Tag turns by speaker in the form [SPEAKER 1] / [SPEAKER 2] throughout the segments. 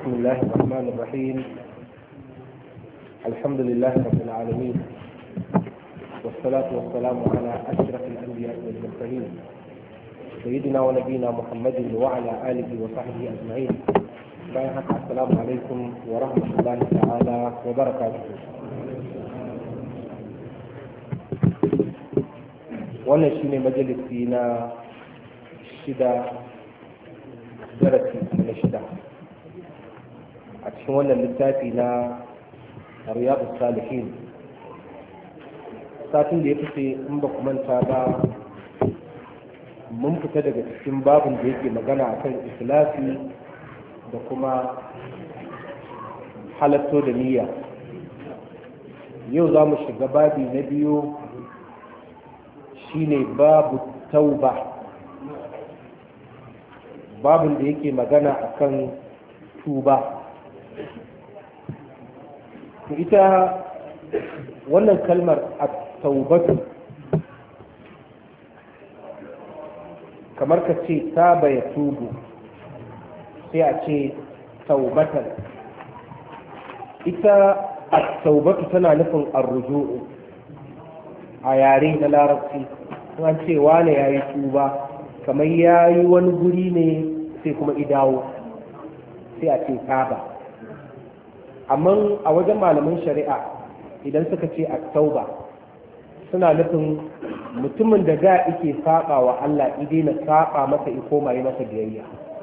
[SPEAKER 1] بسم الله الرحمن الرحيم. الحمد لله رب العالمين، والصلاة والسلام على أشرف الأنبياء والمرسلين سيدنا ونبينا محمد وعلى آله وصحبه أجمعين. السلام عليكم ورحمة الله تعالى وبركاته. wannan shine majalisi na darasi na shida a cikin wannan littafi na riyadus salihin. satin da ya fice in ba ku manta ba, mun fita daga cikin babin da yake magana akan ikhlasi da kuma halatto da niyya. Yau za mu shiga babi na biyu, shine babu tauba, babin da yake magana akan tuba. Ita wannan kalmar at-taubatu kamar ka ce taba ya tubu, sai a ce taubatan. Ita at-taubatu tana nufin ar-ruju'u a yare na larabci. an ce wane ya yi tuba, kamar ya yi wani guri ne sai kuma idawo, sai a ce taba. Amma a wajen malaman shari'a idan suka ce a tauba, suna nufin mutumin da ga ike saba wa Allah idai na saba masa iko mai masa biyayya.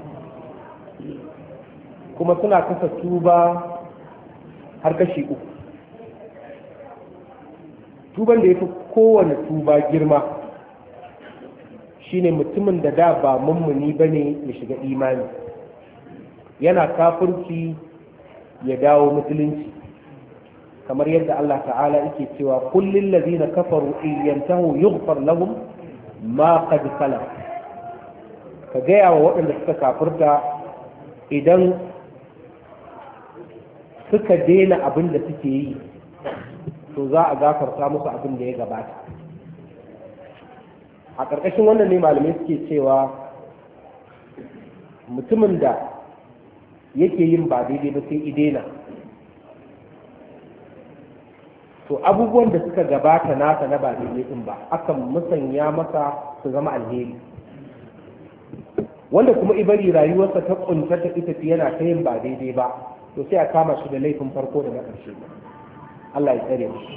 [SPEAKER 1] Kuma suna kasa tuba har kashi uku. Tuban da ya fi kowane tuba girma shine mutumin da ba mummuni bane ya shiga imani, yana kafirci ya dawo musulunci, kamar yadda Allah ta'ala yake cewa kullil ladina kafaru in yantahu yughfar lahum ma qad salaf. ka gaya wa waɗanda suka kafirta idan suka daina abin da suke yi, to za a gafarta musu abin da ya gabata. A ƙarƙashin wannan ne malamai suke cewa mutumin da yake yin ba daidai ba sai idena, to abubuwan da suka gabata nasa na ba daidai din ba akan musanya masa su zama alheri. Wanda kuma ibari rayuwarsa ta kunta ta ita yana ta yin ba daidai ba, to sai a kama shi da laifin farko da na ƙarshe. Allah ya tsare mu.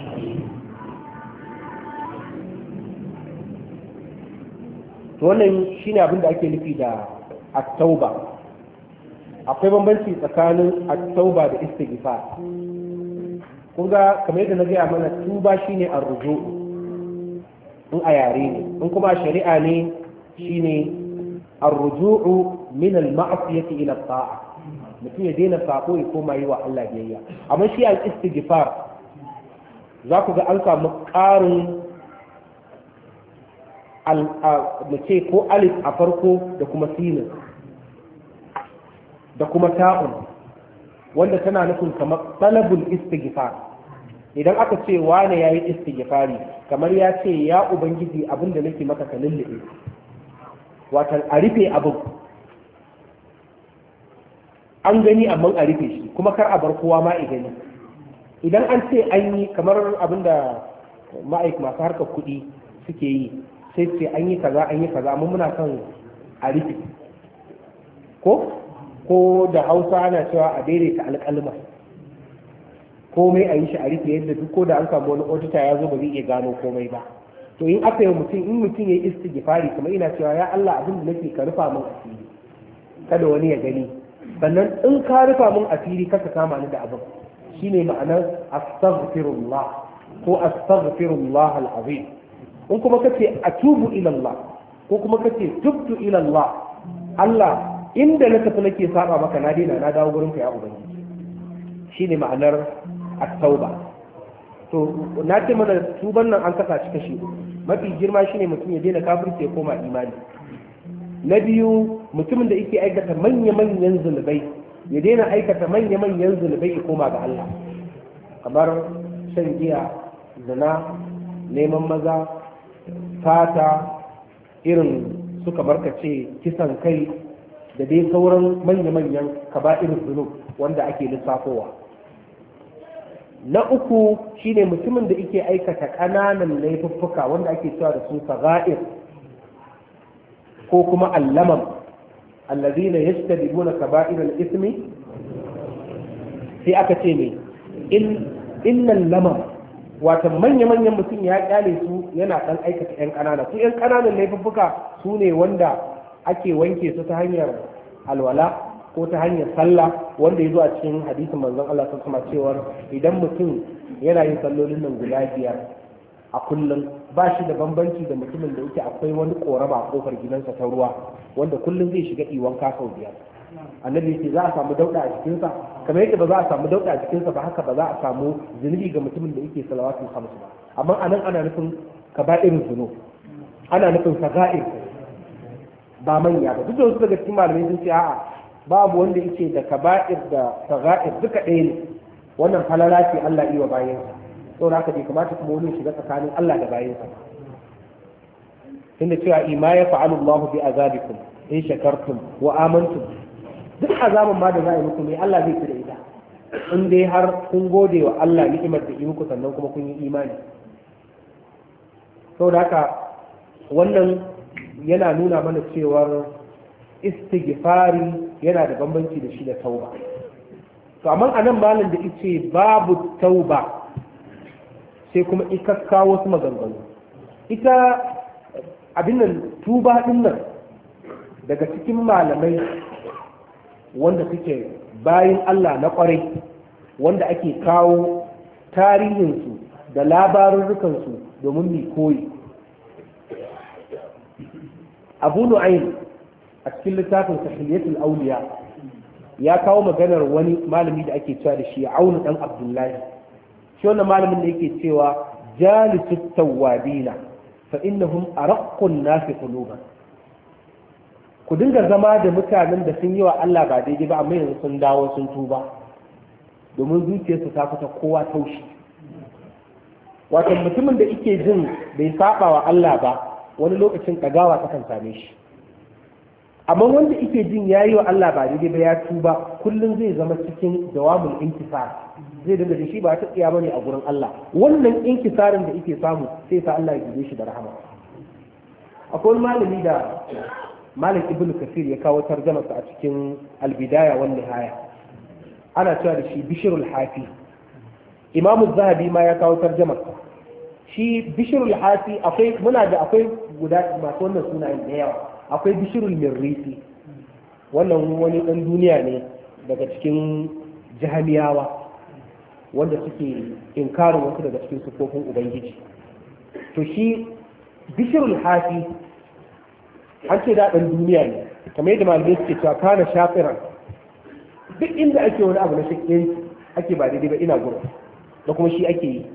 [SPEAKER 1] To wannan shine abin da ake nufi da at-tauba. Akwai bambanci tsakanin at-tauba da istighfar. Kun ga kamar yadda na gaya mana, tuba shine ar-ruju in a yare ne, in kuma shari'a ne shine ar-ruju'u min al-ma'siyati ila at-ta'a. Mutum ya daina sako ya koma yi wa Allah biyayya. Amma shi al-istighfar za ku ga an samu ƙarin mace ko alif a farko da kuma sinin da kuma ta'un, wanda tana nufin kamar talabul istighfar. Idan aka ce wane ya yi istighfari, kamar ya ce ya ubangiji abin da nake maka ka lullube, watan a rufe abin, an gani amma a rufe shi, kuma kar a bar kowa ma i gani. Idan an ce an yi kamar abin da masu harkar kuɗi suke yi, sai ce an yi kaza amma muna son a rufe, ko da Hausa ana cewa a daidaita alƙalma, komai a yi shi a rufe yadda duk ko da an samu wani odita ya zo ba zai iya gano komai ba. To in aka yi mutum ya yi istighfari, kamar ina cewa ya Allah abin da nake ka rufa min asiri kada wani ya gani, sannan in ka rufa min asiri kaka kama ni da abin. Shine ma'anar astaghfirullah ko astaghfirullah al-azim. In kuma kace atubu ila Allah ko kuma kace tubtu ila Allah, Allah inda na tafi nake saba maka na daina, na dawo gurin ka ya ubangiji. Shine ma'anar at-tauba. To na ce mana tuban nan an kasa shi kashi. Mafi girma shine mutum ya daina kafirci ya koma imani. Na biyu, mutumin da yake aikata manya-manyan zunubai ya daina aikata manya-manyan zunubai ya koma ga Allah, kamar shan giya, zina, neman maza, fata, irin suka barkace kisan kai da dai sauran manya-manyan kaba'irul zunub wanda ake lissafowa. Na uku shine mutumin da yake aikata ƙananan laifuffuka wanda ake cewa da su sagha'ir ko kuma allamam allazina yastadibuna kaba'irul ismi, sai aka ce ne innal lamam, wato manya-manyan mutum ya kyale su yana dan aikata yan ƙanana. Su yan ƙananan laifuffuka su ne wanda ake wanke su ta hanyar alwala ko ta hanyar sallah, wanda ya zo a cikin hadisin manzon Allah sun kuma cewar idan mutum yana yin sallolin nan guda biyar a kullum, ba shi da bambanci da mutumin da yake akwai wani korama a kofar gidansa ta ruwa wanda kullum zai shiga iwan sau biyar. Annabi yake za a samu dauda a cikinsa, kamar yadda ba za a samu dauda a cikinsa ba, haka ba za a samu zunubi ga mutumin da yake salawatul khams ba. Amma anan ana nufin kaba'irul zunub, ana nufin saga'ir ba manya ba. Duk da wasu daga cikin malamai sun ce a'a, babu wanda yake da kaba'ir da saga'ir duka ɗaya ne, wannan falala ce Allah yi wa bayansa. saboda haka bai kamata kuma wani shiga tsakanin Allah da bayansa. Tunda cewa ima ya fa'alu Allah bi azabikum in shakartum wa amantum, duk azaban ma da za a yi muku ne Allah zai da ita in dai har kun gode wa Allah ni'imar da yi muku sannan kuma kun yi imani. Saboda haka wannan yana nuna mana cewar istighfari yana da bambanci da shi da tauba. To amma anan malam da yace babu tauba sai kuma ikakka wasu maganganu. Ita abin nan tuba din nan daga cikin malamai wanda suke bayin Allah na kwarai, wanda ake kawo tarihinsu da labarurrukansu domin mai koyi. Abu Nu'aym a cikin littafin Sahiliyatul Awliya ya kawo maganar wani malami da ake cewa da shi Aunu dan Abdullahi. Shi wannan malamin da yake cewa jalisut tawwabina fa innahum araqqun nasi quluban. Ku dinga zama da mutanen da sun yi wa Allah ba daidai ba amma yanzu sun dawo sun tuba, domin zuciyarsu ta fita kowa taushi. Wato mutumin da yake jin bai saba wa Allah ba wani lokacin kagawa ta kan same shi, amma wanda yake jin yayi wa Allah ba daidai ba ya tuba, kullum zai zama cikin jawabul intisar, zai dinga da shi ba ta tsiya bane a gurin Allah. Wannan inkisarin da yake samu sai sa Allah ya gide shi da rahama. Akwai malami da Malik Ibn Kathir ya kawo tarjamarsa a cikin Al-Bidaya wan Nihaya, ana cewa da shi Bishrul Hafi. Imam Az-Zahabi ma ya kawo tarjamarsa. Shi Bishrul Hafi akwai guda masu wannan sunayen da yawa. Akwai Bishrul Mirrisi, wannan wani dan duniya ne daga cikin Jahamiyawa wanda suke inkarin wasu daga cikin sufofin Ubangiji. To shi Bishrul Hafi an ce daɗin duniya ne, kamar yadda malamai suke cewa kana shafiran, duk inda ake wani abu na shakkiyanci ake ba daidai ba ina gurin, da kuma shi ake yi.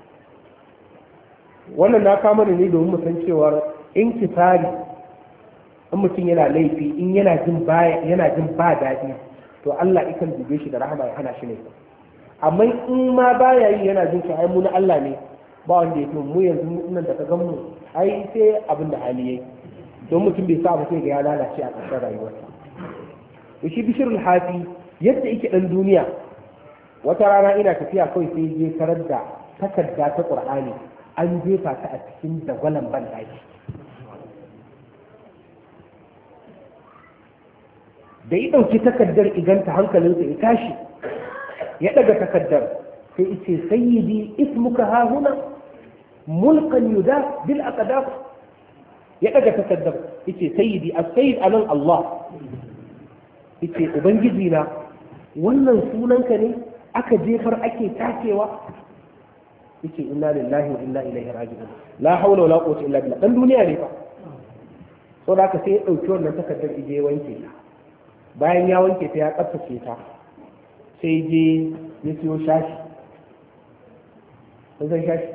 [SPEAKER 1] Wannan na kama ne domin mu san cewar in kisari, in mutum yana laifi, in yana jin ba daɗi, to Allah ikan dube shi da rahama ya hana shi ne. Amma in ma baya yi yana jin ai mu na Allah ne, ba wanda ya fi mu yanzu nan da ka gan mu ai sai abin da hali yayi, don mutum bai sa sai ga ya lalace a ƙarshen rayuwarsa. To shi Bishrul Hafi yadda yake dan duniya, wata rana ina tafiya kawai sai je tarar da takarda ta Qur'ani an jefa ta a cikin dagwalan banɗaki. Da ya ɗauki takardar iganta hankalinsa ya tashi, ya ɗaga takardar sai ce sayyidi ismuka ha huna mulkan yuda bil aqdaf. Ya ɗaga takardar yace sayyidi as-sayyid anan Allah, yace ubangiji na wannan sunanka ne aka jefar ake takewa. Yace inna lillahi wa inna ilaihi raji'un, la hawla wala quwwata illa billah. Dan duniya ne fa. Saboda haka sai ya dauki wannan takardar ije wanke ta. Bayan ya wanke ta ya tsaftace ta, sai je ya siyo shashi. Kun san shashi?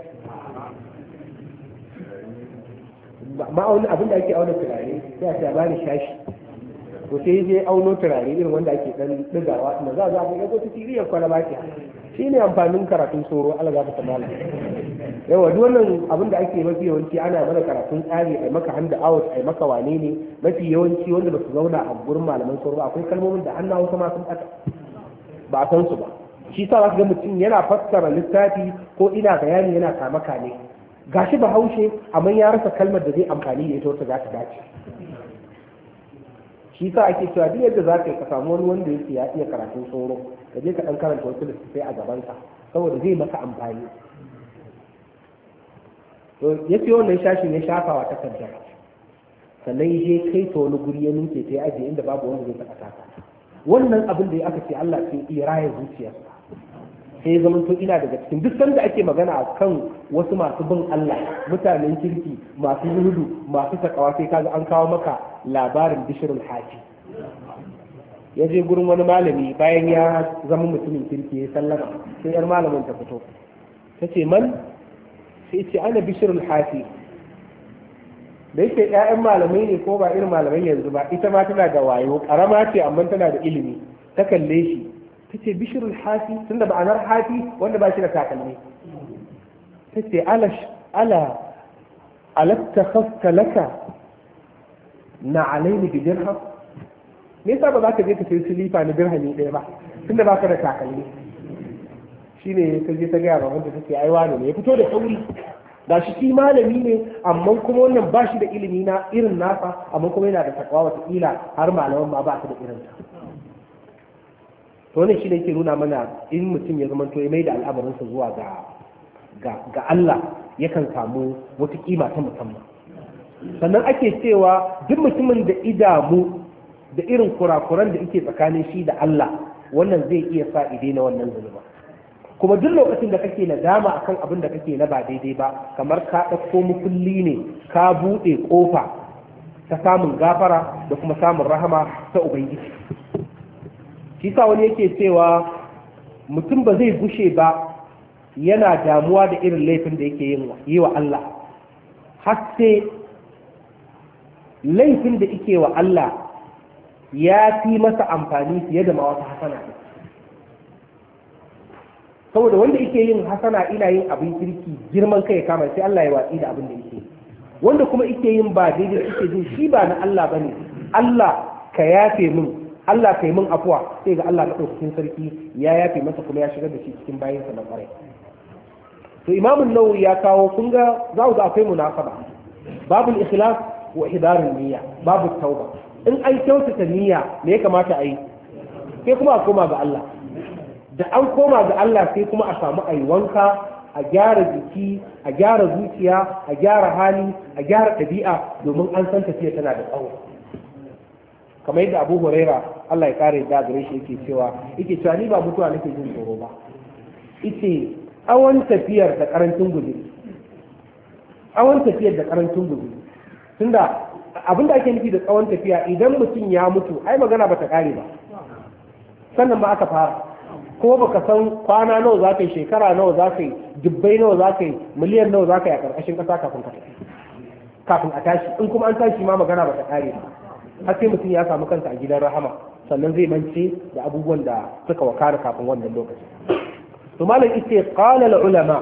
[SPEAKER 1] Ma'auni abin da ake auna turare sai a ce bani shashi. To sai je auno turare irin wanda ake dan digawa, da za a ga ko ta siriyar kwalaba ce. Shi ne amfanin karatun tsoro, Allah za ta mala. yawa duk wannan abin da ake mafi yawanci ana mana karatun tsari ai maka hand out ai maka wane ne mafi yawanci wanda ba su zauna a gurin malaman sauro ba akwai kalmomin da hannawa kuma sun ɓata ba a san su ba shi sa ga mutum yana fassara littafi ko ina bayani yana kama kame gashi bahaushe amma ya rasa kalmar da zai amfani da ita wata za ta dace shi sa ake cewa duk yadda za ka yi ka samu wani wanda yake ya iya karatun sauro ka je ka ɗan karanta wasu littattafai a gabanka saboda zai maka amfani to ya ce wannan shashin ya shafa wa takardar sannan ya je kai ta wani guri ya ninke ta ya ajiye inda babu wanda zai taɓa taka wannan abin da ya aka ce Allah sai iya raya zuciyarsa sai ya zama to ina daga cikin duk sanda ake magana a kan wasu masu bin Allah mutanen kirki masu zuhudu masu takawa sai kaga an kawo maka labarin bishirul haji ya je gurin wani malami bayan ya zama mutumin kirki ya sallama sai yar malamin ta fito ta ce man sai ce ana bishirul haji da yake ƴaƴan malamai ne ko ba irin malamai yanzu ba ita ma tana da wayo karama ce amma tana da ilimi ta kalle shi ta ce bishirul hafi tunda ma'anar hafi wanda ba shi da takalmi ta ce alatta khafta laka na alaini bi dirham me yasa ba za ka je ka sayi silifa na dirhami ɗaya ba tunda ba ka da takalmi shine ta je ta gaya ba wanda ta ce ai wani ne ya fito da sauri da shi malami ne amma kuma wannan ba shi da ilimi na irin nasa amma kuma yana da takwa wataƙila har malaman ma ba su da irin ta to wannan shi ne ke nuna mana in mutum ya zama to ya mai da al'amarinsa zuwa ga Allah yakan samu wata kima ta musamman sannan ake cewa duk mutumin da idamu da irin kurakuran da yake tsakanin shi da Allah wannan zai iya sa ide na wannan zunuba kuma duk lokacin da kake nadama akan abin da kake na ba daidai ba kamar ka ɗauko mukulli ne ka buɗe ƙofa ta samun gafara da kuma samun rahama ta ubangiji shi sa wani yake cewa mutum ba zai gushe ba yana damuwa da irin laifin da yake yi wa Allah har sai laifin da yake wa Allah ya fi masa amfani fiye da ma wata hasana saboda wanda yake yin hasana ina yin abin kirki girman kai ya kama sai Allah ya watsi da abin da yake wanda kuma yake yin ba daidai yake jin shi ba na Allah bane Allah ka yafe min Allah kai min afuwa sai ga Allah madaukakin sarki ya yafe masa kuma ya shigar da shi cikin bayinsa na kwarai to Imam Nawawi ya kawo kun ga za ku ga akwai munasaba babul ikhlas wa idarul niyya babu tauba in an kyautata niyya me ya kamata a yi sai kuma a koma ga Allah da an koma ga Allah sai kuma a samu ayi wanka a gyara jiki a gyara zuciya a gyara hali a gyara ɗabi'a domin an san tafiya tana da tsawo kamar yadda Abu Huraira Allah ya kare da gare shi yake cewa ni ba mutuwa nake jin tsoro ba yace tsawon tafiyar da karancin guzuri tunda abinda ake nufi da tsawon tafiya idan mutum ya mutu ai magana bata kare ba sannan ma aka fara ko baka san kwana nawa za ka yi shekara nawa za ka yi dubbai nawa za ka yi miliyan nawa za ka yi a ƙarƙashin ƙasa kafin a tashi in kuma an tashi ma magana bata kare ba har sai mutum ya samu kansa a gidan rahama sannan zai mance da abubuwan da suka wakana kafin wannan lokaci to malam ita qala al ulama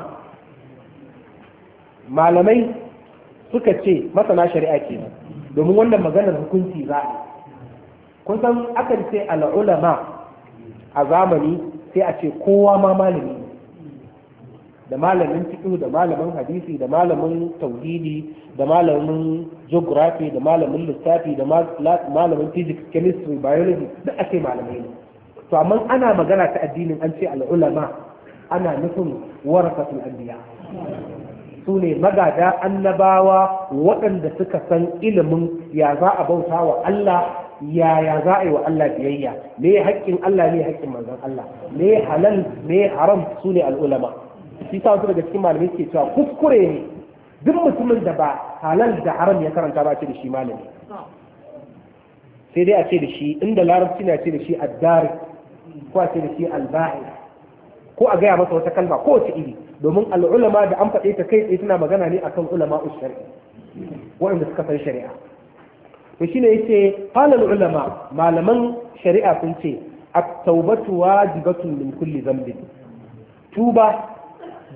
[SPEAKER 1] malamai suka ce masana shari'a kenan domin wannan maganar hukunci za a kun san akan ce al ulama a zamani sai a ce kowa ma malami da malamin fiqh da malamin hadisi da malamin tauhidi da malamin geography da malamin lissafi da malamin physics chemistry biology duk ake malamai ne to amma ana magana ta addinin an ce al'ulama ana nufin warasatul anbiya su ne magada annabawa waɗanda suka san ilimin ya za a bauta wa Allah ya za a yi wa Allah biyayya me haƙƙin Allah ne haƙƙin manzon Allah me halal me haram su ne al'ulama shi sa wasu daga cikin malamai ke cewa kuskure ne duk mutumin da ba halal da haram ya karanta ba ce da shi malami sai dai a ce da shi inda larabci na ce da shi addari ko a ce da shi albahi ko a gaya masa wata kalma ko wace iri domin al'ulama da an faɗe ta kai tsaye suna magana ne akan ulama shari'a waɗanda suka san shari'a to shine yace qala ulama malaman shari'a sun ce at-taubatu wajibatun min kulli dhanbin tuba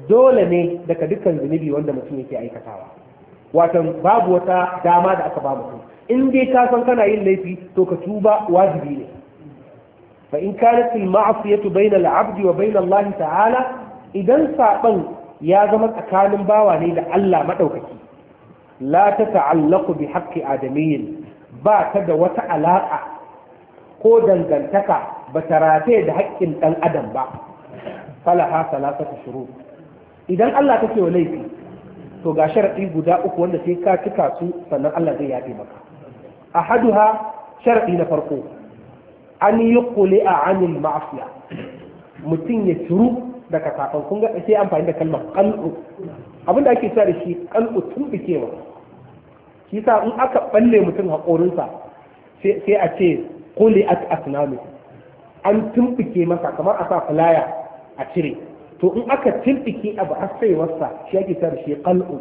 [SPEAKER 1] dole ne daga dukkan zunubi wanda mutum yake aikatawa. Watan babu wata dama da aka ba mutum, in dai ka san kana yin laifi to ka tuba wajibi ne. fa in kanat al ma'siyatu bayna al 'abdi wa bayna Allah ta'ala, idan saban ya zama tsakanin bawa ne da Allah madaukaki, la ta ta'allaqu bi haqqi adamiyyin, ba ta da wata alaka ko dangantaka ba ta rataye da haƙƙin dan adam ba, falaha salasatu shurut. idan Allah kake wa laifi to ga sharadi guda uku wanda sai ka cika su sannan Allah zai yafe maka. ahaduha, sharadi na farko, an yuqli'a 'anil ma'siya, mutum ya shiru daga kafan. kun ga sai amfani da kalmar qal'u, abinda ake cewa da shi qal'u tumbikewa. shi sa in aka balle mutum haƙorinsa sai a ce quli'at asnanu, an tumbike masa kamar a sa filaya a cire. to in aka tumbike abu har sai wasa shi ake cewa da shi qal'u.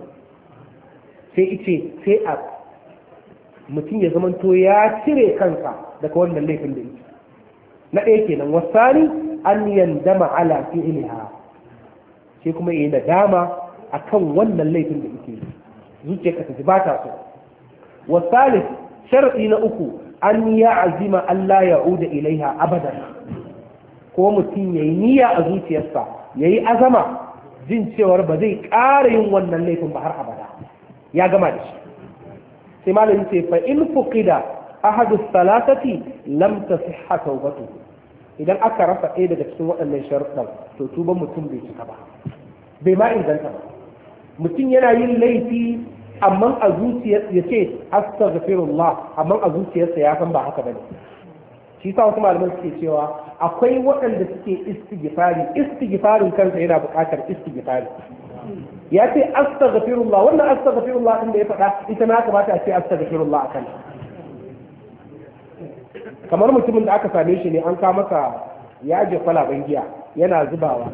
[SPEAKER 1] sai a mutum ya zamanto ya cire kansa daga wannan laifin da yake. na ɗaya kenan. wasani an yandama ala fi'liha, sai kuma yayi nadama akan wannan laifin da yake, zuciyarka ta ji ba ta so. wasalis, sharadi na uku, an ya'zima Allah ya'uda ilaiha abadan, ko mutum yayi niyya a zuciyarsa, yayi azama jin cewar ba zai ƙara yin wannan laifin ba har abada, ya gama da shi. sai malamin ce fa in fuqida ahadu salatati lam tasihha tawbatu, idan aka rasa ɗaya daga cikin waɗannan sharuɗan to tuban mutum bai cika ba, bai ma inganta ba. mutum yana yin laifi amma a zuciyarsa ya ce astaghfirullah, amma a zuciyarsa ya san ba haka bane. shi sa wasu malaman suke cewa akwai waɗanda suke istighfarin kansa yana buƙatar istighfari. ya ce astaghfirullah, wannan astaghfirullah din da ya faɗa ita na kamata a ce astaghfirullah akan. kamar mutumin da aka same shi ne an kawo masa ya je kwalaben giya yana zubawa,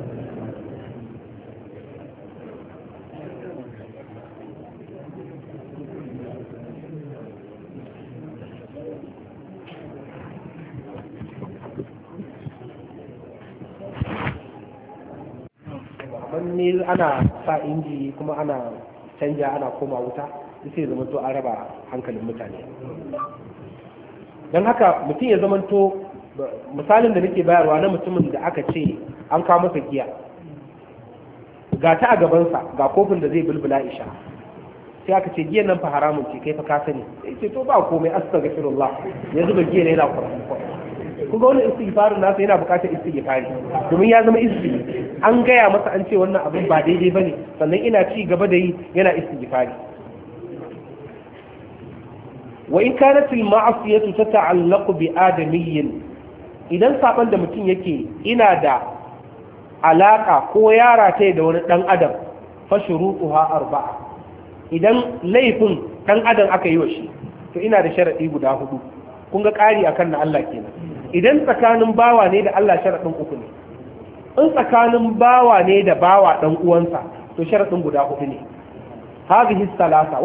[SPEAKER 1] ne ana sa inji kuma ana canja ana koma wuta, sai zamanto an raba hankalin mutane. don haka mutum ya zamanto, misalin da nake bayarwa na mutumin da aka ce an kawo masa giya, ga ta a gabansa ga kofin da zai bulbula isha, sai aka ce giyan nan fa haramun ce, kai fa ka sani, sai ce to ba komai astaghfirullah, ya zuba giya ne yana kwarfi. kuga wannan istighfarin nasa yana bukatar istighfari, domin ya zama izini, an gaya masa an ce wannan abin ba daidai bane, sannan ina ci gaba da yi yana istighfari. wa in kanat al ma'siyatu tata'allaqu bi adamiyyin, idan saban da mutum yake ina da alaka ko yara ta da wani dan adam, fa shurutuha arba'a, idan laifin dan adam aka yi wa shi to ina da sharadi guda hudu. kun ga ƙari akan na Allah kenan. idan tsakanin bawa ne da Allah sharadin uku ne, in tsakanin bawa ne da bawa dan uwansa to sharadin guda hudu ne. hadhihi salasa,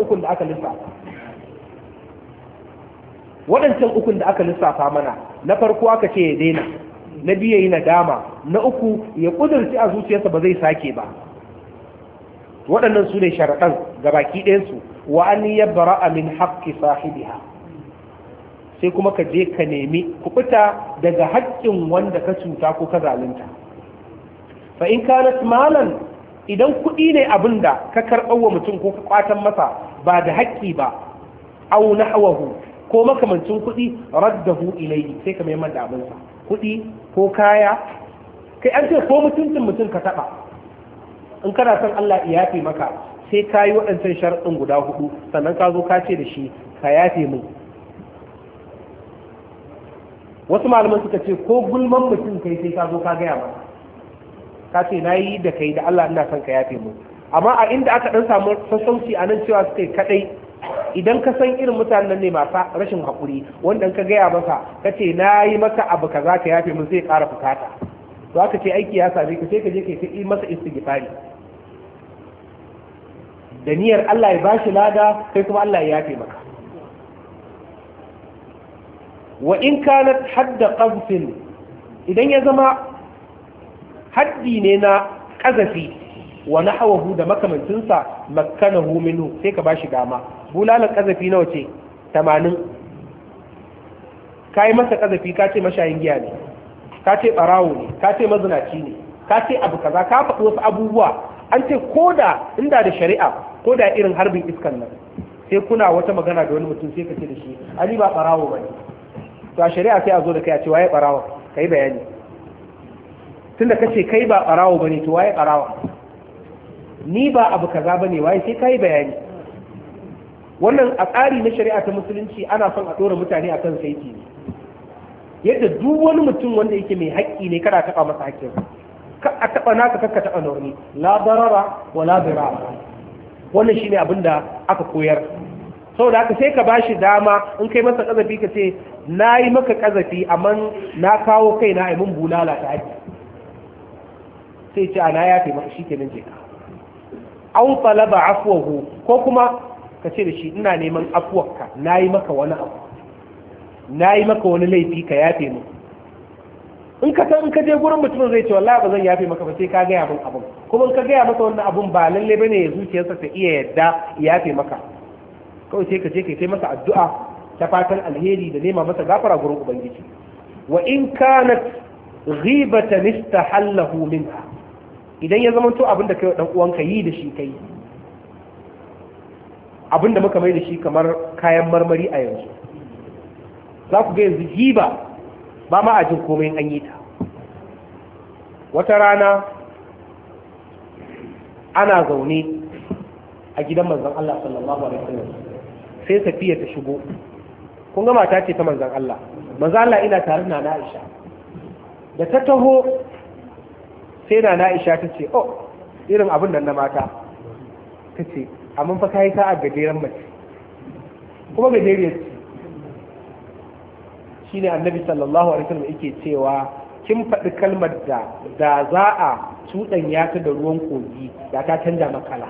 [SPEAKER 1] waɗancan ukun da aka lissafa mana, na farko aka ce ya daina, na biyu yayi nadama, na uku ya kudurci a zuciyarsa ba zai sake ba. waɗannan su ne sharaɗan gabaki ɗayansu. wa an yabra'a min haqqi sahibiha, sai kuma ka je ka nemi kuɓuta daga haƙƙin wanda ka cuta ko ka zalunta. fa in kanat malan, idan kuɗi ne abin da ka karɓar wa mutum ko ka kwatan masa ba da haƙƙi ba, au nahwahu, ko makamancin kuɗi, raddahu ilayhi, sai ka mai da abinsa, kuɗi ko kaya, kai an ce ko mutuncin mutum ka taɓa, in kana son Allah ya yafe maka sai ka yi waɗancan sharaɗin guda hudu, sannan ka zo ka ce da shi ka yafe mu. wasu malaman suka ce ko gulman mutum kai sai ka zo ka gaya masa, ka ce na yi da kai da Allah ina son ka yafe mu. amma a inda aka ɗan samu sassauci a nan cewa suka yi kaɗai, idan ka san irin mutanen ne masu rashin haƙuri, wanda ka gaya masa ka ce na yi maka abu kaza ka yafe mu, zai ƙara fukata, to aka ce aiki ya same ka, sai ka je ka yi masa istighfari da niyyar Allah ya bashi lada, kai kuma Allah ya yafe maka. wa in kanat hadda qazfin, idan ya zama haddi ne na ƙazafi, wa nahwahu da makamancinsa makkanahu minhu sai ka bashi dama. Bulalan kazafi nawa ce? 80. kai masa kazafi ka ce mashayin giya ne, ka ce barawo ne, ka ce mazinaci ne, ka ce abu kaza, ka faɗi wasu abubuwa. An ce koda inda da shari'a ko da irin harbin iskan nan sai kuna wata magana da wani mutum sai ka ce da shi ali ba barawo bane, to a shari'a sai a zo da kai a ce waye barawo, kai bayani. Tunda kace kai ba barawo bane to waye barawo, ni ba abu kaza bane waye, sai kai bayani. Wannan a tsari na shari'a ta musulunci ana son a dora mutane akan saiti ne, yadda duk wani mutum wanda yake mai haƙƙi ne kada taɓa masa haƙƙin, ka a taɓa naka kakka taɓa na wani, la darara wa la dirara. Wannan shine abin da aka koyar. Saboda haka sai ka bashi dama in kai masa kazafi ka ce na yi maka kazafi amma na kawo kai na mun bulala ta haƙƙi, sai ce ana yafe maka shi kenan je ka. Aw talaba afwahu, ko kuma ka ce da shi ina neman afuwarka, na yi maka wani abu, na yi maka wani laifi ka yafe mu. In ka san in ka je gurin mutumin zai ce wallahi ba zan yafe maka ba sai ka gaya min abun, kuma in ka gaya masa wannan abun ba lalle bane ya zuciyarsa ta iya yadda ya yafe maka. Kawai sai ka je ka kai masa addu'a ta fatan alheri da nema masa gafara gurin ubangiji. Wa in kanat ghibatan istahallahu minha, idan ya zama to abin da kai dan uwanka yi da shi kai, abin da muka mai da shi kamar kayan marmari a yanzu, za ku ga yanzu giba ba ma a jin komai an yi ta. Wata rana ana zaune a gidan manzon Allah sallallahu alaihi wasallam sai Safiya ta shigo. Kun ga mata ce ta manzon Allah, manzon Allah ina tare da Aisha. Da ta taho sai na Aisha ta ce oh irin abin nan na mata, ta ce amma fa kai ta a gajeren mace, kuma gajeriyar ce. Shine annabi sallallahu alaihi wasallam yake cewa kin faɗi kalmar da za a cuɗanya ta da ruwan kogi da ta canja makala.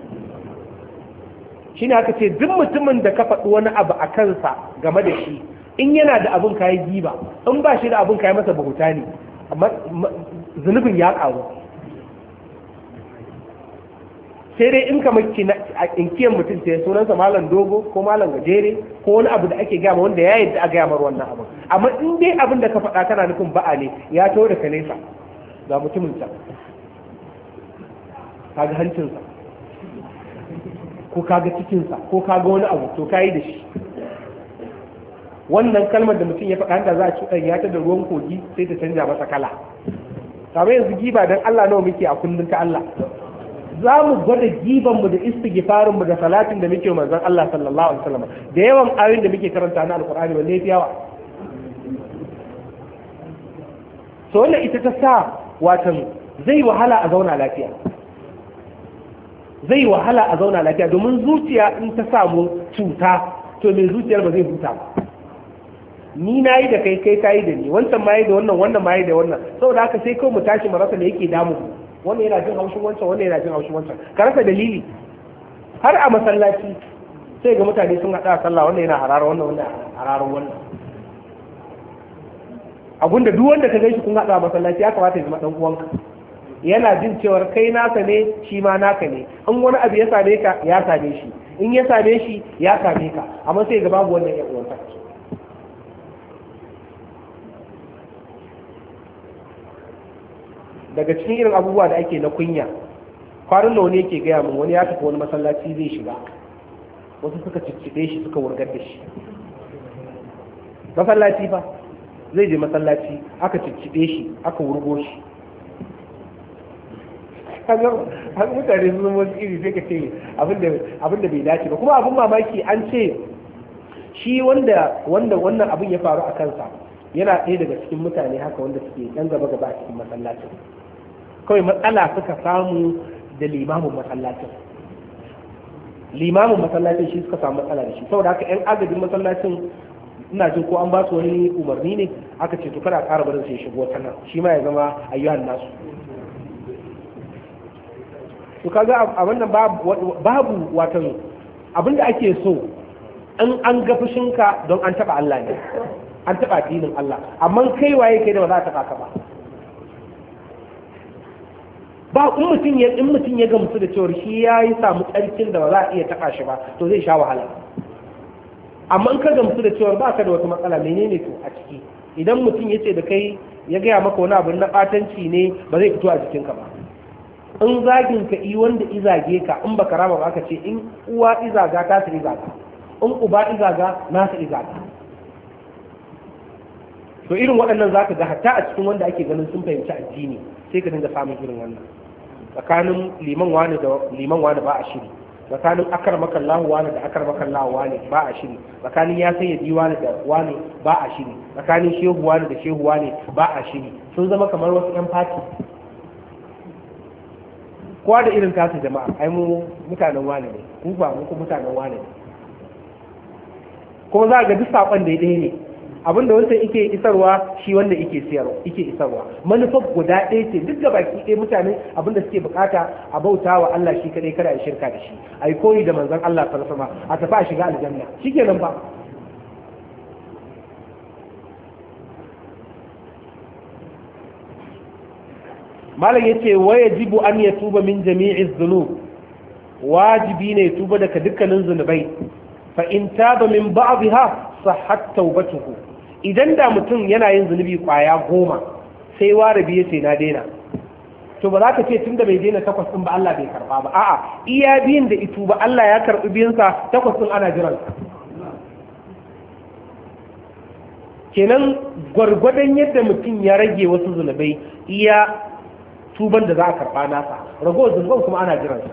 [SPEAKER 1] Shine aka ce duk mutumin da ka faɗi wani abu a kansa game da shi, in yana da abin kayi giba, in ba shi da abin kayi masa bahuta ne, amma zunubin ya ƙaru. Sai dai in kamar inkiyan mutum ce sunansa malam dogo ko malam gajere ko wani abu da ake gama wanda ya yadda a gaya mar wannan abin, amma in dai abin da ka faɗa kana nufin ba'a ne ya taho da ka nesa ga mutumin sa, kaga hancinsa ko kaga cikinsa ko kaga wani abu to kayi da shi. Wannan kalmar da mutum ya faɗa da za a cuɗan ya ta da ruwan kogi sai ta canja masa kala. Kamar yanzu giba dan Allah nawa muke a kullum ta Allah, za mu gwada gibanmu da istighfarinmu da salatin da muke manzon Allah sallallahu alaihi wasallam da yawan ayoyin da muke karanta na alqur'ani wanne yafi yawa. To wannan ita ta sa watan zai wahala a zauna lafiya, zai wahala a zauna lafiya domin zuciya in ta samu cuta to mai zuciyar ba zai huta ba. Ni na yi da kai, kai ka yi da ni, wancan ma yi da wannan, wannan ma yi da wannan, saboda haka sai kawai mu tashi mu rasa da yake damu, wannan yana jin haushin wancan, wannan yana jin haushin wancan, ka rasa dalili. Har a masallaci sai ga mutane sun haɗa sallah, wannan yana harara wannan, wannan harara wannan. Abunda duk wanda ka gaishe kun haɗa a masallaci ya kamata ya zama ɗan uwanka, yana jin cewar kai naka ne shi ma naka ne, in wani abu ya same ka ya same shi, in ya same shi ya same ka, amma sai ga babu wannan ƴan uwanta. Daga cikin irin abubuwa da ake na kunya, kwanan da wani yake gaya min wani ya tafi wani masallaci zai shiga, wasu suka cicciɗe shi suka wurgar da shi. Masallaci fa zai je masallaci aka cicciɗe shi aka wurgo shi. Har mutane sun wasu iri sai ka ce abin da bai dace ba. Kuma abin mamaki an ce shi wanda wannan abin ya faru a kansa yana ɗaya daga cikin mutane haka wanda suke ɗan gaba a cikin masallacin. Kawai matsala suka samu da limamin masallacin. Limamin masallacin shi suka samu matsala da shi, saboda haka 'yan agajin masallacin ina jin ko an ba su wani umarni ne aka ce to kada ƙara barin sai shigo ta nan, shi ma ya zama ayyuhan nasu. To kaga a wannan babu watan abin da ake so an ga fushinka don an taɓa Allah ne, an taɓa addinin Allah, amma kai waye kai da ba za a taɓa ka ba. ba in mutum ya gamsu da cewa shi ya yi samu tsarkin da ba za a iya taɓa shi ba to zai sha wahala. Amma in ka gamsu da cewa ba ka da wata matsala menene to a ciki, idan mutum ya ce da kai ya gaya maka wani abu na ɓatanci ne ba zai fito a jikinka ba. In zagin ka yi wanda izage ka in baka rama ba aka ce in uwa izaga ta su izaga, in uba izaga na su izaga. To irin waɗannan za ka ga hatta a cikin wanda ake ganin sun fahimci addini sai ka dinga samun irin wannan. Tsakanin liman wani da liman wani ba a shiri, tsakanin akar makallahu wani da akar makallahu wani ba a shiri, tsakanin ya sayyadi wani da wani ba a shiri, tsakanin shehu wani da shehu wani ba a shiri. Sun zama kamar wasu 'yan fati, kowa da irin tasu jama'a. Ai mu mutanen wani ne, ku ba mu mutanen wani ne, kuma za ga duk saƙon da ɗaya ne. Abinda wancan yake isarwa shi wanda yake isarwa, manufar guda ɗaya ce duk da baki ɗaya. Mutane abinda suke bukata a bauta wa Allah shi kadai, kada a shirka da shi, a yi koyi da manzon Allah sallallahu alaihi wasallam, a tafi a shiga aljanna, shikenan ba. Malam yace wajibu an yatuba min jami'i dhunub, wajibi ne tuba daga dukkanin zunubai. Fa in taba min ba'dha sahhat tawbatuhu. Idan da mutum yana yin zunubi kwaya 10 sai warabi ya ce na daina, to ba za ka ce tun da bai daina 8 ɗin ba Allah bai karba ba. A'a, iya biyun da itu ba Allah ya karbi biyunsa, 8 ɗin ana jiran. Kenan gwargwadon yadda mutum ya rage wasu zunubai, iya tuban da za a karba nasa, ragowar zunuban kuma ana jiransa.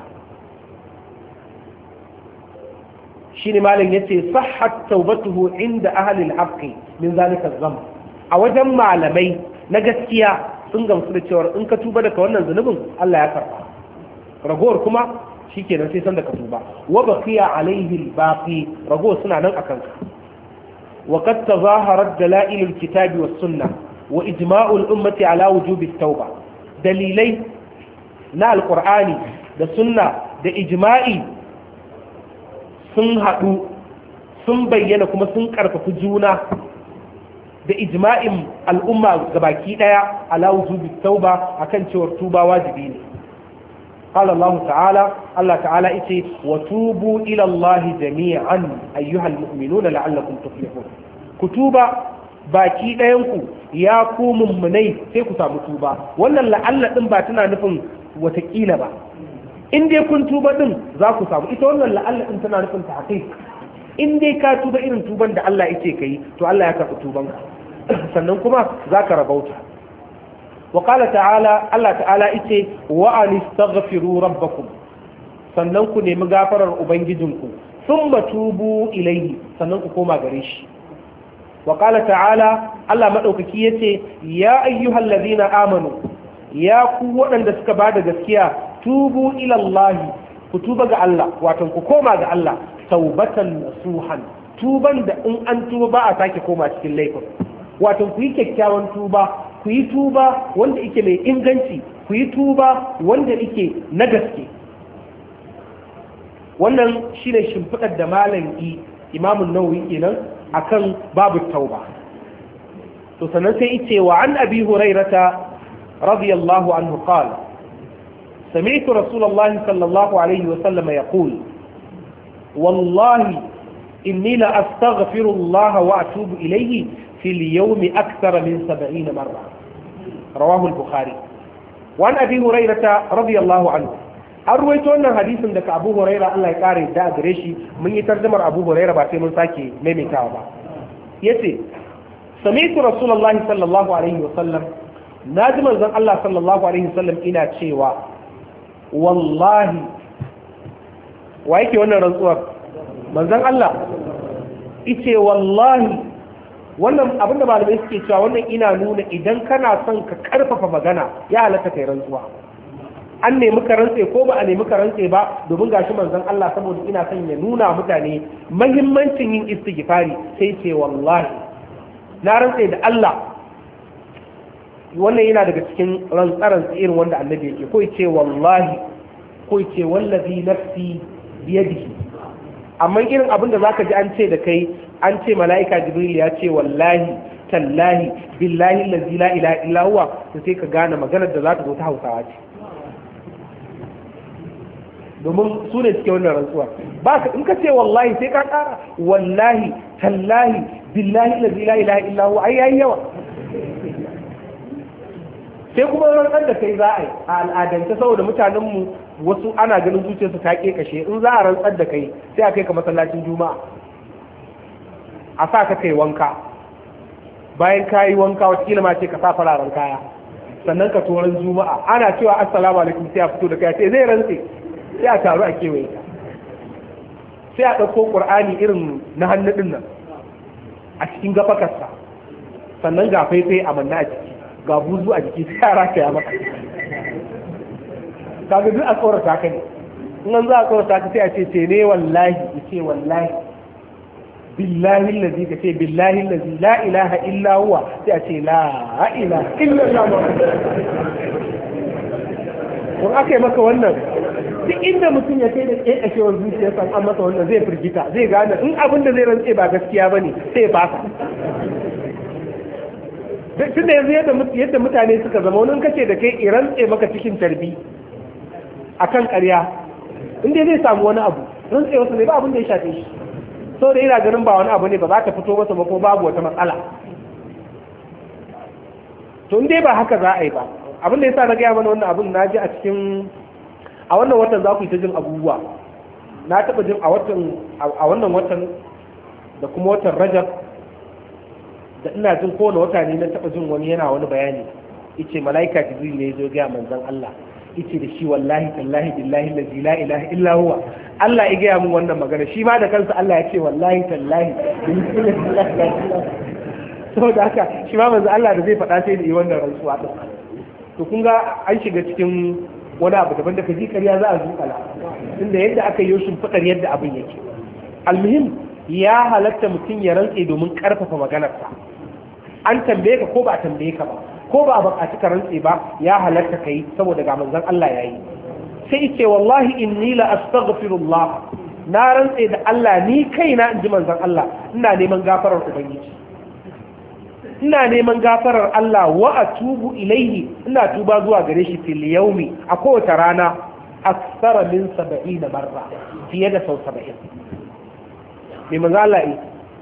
[SPEAKER 1] shine malam yace sahhat tawbatuhu inda ahli al-haqq min zalika dhanb. A wajen malamai na gaskiya sun gamsu da cewa in ka tuba daga wannan zunubin Allah ya karba, ragowar kuma shikenan sai san da ka tuba. Wa baqiya alaihi al-baqi, ragowar suna nan akan ka. Wa qad tazaharat dalail al-kitab was sunnah wa ijma'u al-ummati ala wujub at-tauba. Dalilai na al-Qur'ani da sunna da ijma'i sun haɗu sun bayyana kuma sun ƙarfafi juna da ijma'in al'umma gabaki ɗaya ala wujubi tauba akan cewar tuba wajibi ne. قال الله تعالى الله تعالى إتي وتوبوا إلى الله جميعا أيها المؤمنون لعلكم تفلحون. كتوبة baki ɗayanku ya ku mummunai sai ku samu tuba. Wannan la'alla ɗin ba tana nufin watakila ba, in dai kun tuba ɗin za ku samu. Ita wannan la'alla ɗin tana nufin ta haƙiƙa. In dai ka tuba irin tuban da Allah yake ka yi, to Allah ya karɓi tubanka, sannan kuma za ka rabauta. Wa qala ta'ala, Allah ta'ala yace wa anistaghfiru rabbakum, sannan ku nemi gafarar ubangijinku, thumma tubu ilayhi, sannan ku koma gare shi. Wa qala ta'ala, Allah madaukaki yace ya ayyuhallazina amanu, ya ku waɗanda suka bada gaskiya, tubu ila Allah, ku tuba ga Allah, wato ku koma ga Allah, taubatan nasuhan, tuban da in an tuba ba a sake koma cikin laifin. Wato ku yi kyakkyawan tuba, ku yi tuba wanda yake mai inganci, ku yi tuba wanda yake na gaske. Wannan shine shimfiɗar da malam Imam Nawawi kenan akan babu tauba. To sannan sai yace wa an Abi Hurairata radiyallahu anhu qala سمعت رسول الله صلى الله عليه وسلم يقول والله إني لأستغفر الله وأتوب إليه في اليوم أكثر من 70 مرة. رواه البخاري. وعن أبي هريرة رضي الله عنه أرويت أن حديث عندك أبو هريرة الله يقاري دا أدريشي من يترجم أبو هريرة بعد من ساكي ميمي كعبا يتي سمعت رسول الله صلى الله عليه وسلم ناجم الله صلى الله عليه وسلم إنا تشيوا wallahi wa yake wannan rantsuwar manzon Allah ice wallahi. Wannan abinda malamai suke cewa wannan ina nuna idan kana son ka karfafa magana ya halatta kai rantsuwa. An nemi ka rantse ko ba a nemi ka rantse ba, domin gashi manzon Allah saboda ina son ya nuna mutane muhimmancin yin istighfari sai ce wallahi, na rantse da Allah. Wannan yana daga cikin rantsaran irin wanda annabi yake, ko yace wallahi, ko yace wallazi nafsi biyadihi. Amma irin abin da zaka ji an ce da kai, an ce mala'ika jibril ya ce wallahi tallahi billahi allazi la ilaha illa huwa, to sai ka gane maganar da za ta zo ta Hausawa ce. domin su ne suke wannan rantsuwa ba ka in ka ce wallahi sai ka ƙara wallahi tallahi billahi la ilaha illa hu ai yayi yawa sai kuma rantsar da kai za a yi a al'adance saboda mutanenmu wasu ana ganin zuciyarsu ta kashe in za a rantsar da kai sai a kai ka masallacin juma'a a sa ka kai wanka bayan ka yi wanka watakila ma ce ka sa fararen kaya sannan ka toron juma'a ana cewa assalamu alaikum sai a fito da kai sai zai rantse sai a taru a kewaye ka sai a ɗauko ƙur'ani irin na hannu ɗin nan a cikin gafakarsa sannan ga faifai a manna a jiki ga buzu a jiki sai a rataya maka kaga duk a tsorata ka ne in an za a tsorata ka sai a ce ne wallahi ya ce wallahi billahi lazi ka ce billahi lazi la ilaha illa huwa sai a ce la ilaha illa Allah kun aka yi maka wannan duk inda mutum ya kai da ƙeƙashewar zuciya san an masa wannan zai firgita zai gane in abin da zai rantse ba gaskiya ba ne sai ya fasa tun da yanzu yadda mutane suka zama wani kace da kai rantse maka cikin tarbi akan ƙarya inda zai samu wani abu rantse wasu ne ba abin da ya shafe shi sau da yana ganin ba wani abu ne ba za ta fito masa ba ko babu wata matsala to in dai ba haka za a yi ba abin da ya sa na gaya mana wannan abin na ji a cikin a wannan watan za ku yi ta jin abubuwa na taɓa jin a wannan watan da kuma watan rajab da ina jin kowane wata ne na taɓa jin wani yana wani bayani ice mala'ika jibril ne ya zo gaya manzon Allah ice da shi wallahi tallahi billahi allazi la ilaha illa huwa Allah ya gaya min wannan magana shi ma da kansa Allah ya ce wallahi tallahi saboda haka shi ma manzon Allah da zai faɗa sai da yi wannan rantsuwa din to kun ga an shiga cikin wani abu daban da ka ji ƙarya za a zuƙala tunda yadda aka yi shimfiɗar yadda abin yake almuhim ya halatta mutum ya rantse domin ƙarfafa maganarsa an tambaye ka ko ba a tambaye ka ba ko ba a buƙaci ka rantse ba ya halatta kai saboda ga manzon Allah yayi sai ce wallahi inni la astaghfirullah na rantse da Allah ni kaina in ji manzon Allah ina neman gafarar ubangiji ina neman gafarar Allah wa atubu ilaihi ina tuba zuwa gare shi fil yawmi a kowace rana aksara min 70 marra fiye da sau 70 me manzo Allah yi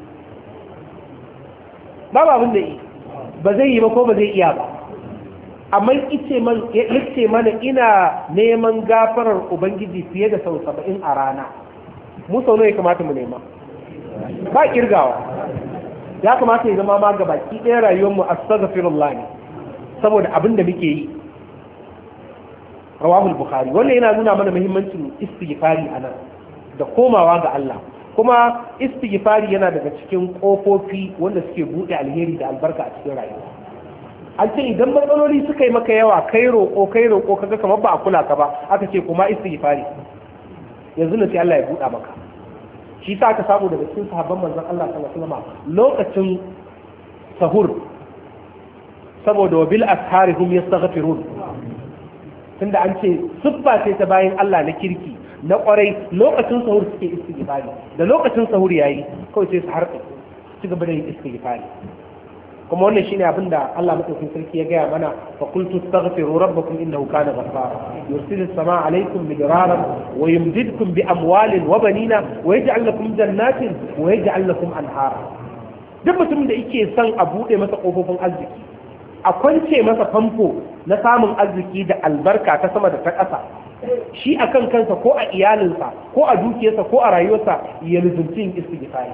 [SPEAKER 1] babu abin da yi ba zai yi ba ko ba zai iya ba amma yace mana ina neman gafarar ubangiji fiye da sau 70 a rana mu sau nawa ya kamata mu nema ba kirgawa ya kamata ya zama ma ga baki ɗaya rayuwarmu astaghfirullah ne saboda abin da muke yi rawahul bukhari wannan yana nuna mana muhimmancin istighfari anan da komawa ga Allah kuma istighfari yana daga cikin kofofi wanda suke buɗe alheri da albarka a cikin rayuwa an ce idan matsaloli suka yi maka yawa kai roƙo kaga kamar ba a kula ka ba aka ce kuma istighfari yanzu ne sai Allah ya buɗa maka shi sa aka samu daga cikin sahabban manzon Allah sallallahu alaihi wasallam lokacin sahur saboda wa bil asharihum yastaghfirun tunda an ce siffa ce ta bayan Allah na kirki na kwarai lokacin sahur suke istighfari da lokacin sahur yayi kawai sai su harka ci gaba da yin istighfari kuma wannan shine abin da Allah madaukakin sarki ya gaya mana fa qultu astaghfiru rabbakum innahu kana ghaffara yursilu as-samaa alaykum midraran wa yumdidkum bi amwalin wa banina wa yaj'al lakum jannatin wa yaj'al lakum anhara duk mutum da yake son a bude masa kofofin arziki a kwance masa famfo na samun arziki da albarka ta sama da ta ƙasa shi akan kansa ko a iyalinsa ko a dukiyarsa ko a rayuwarsa ya luzumci yin istighfari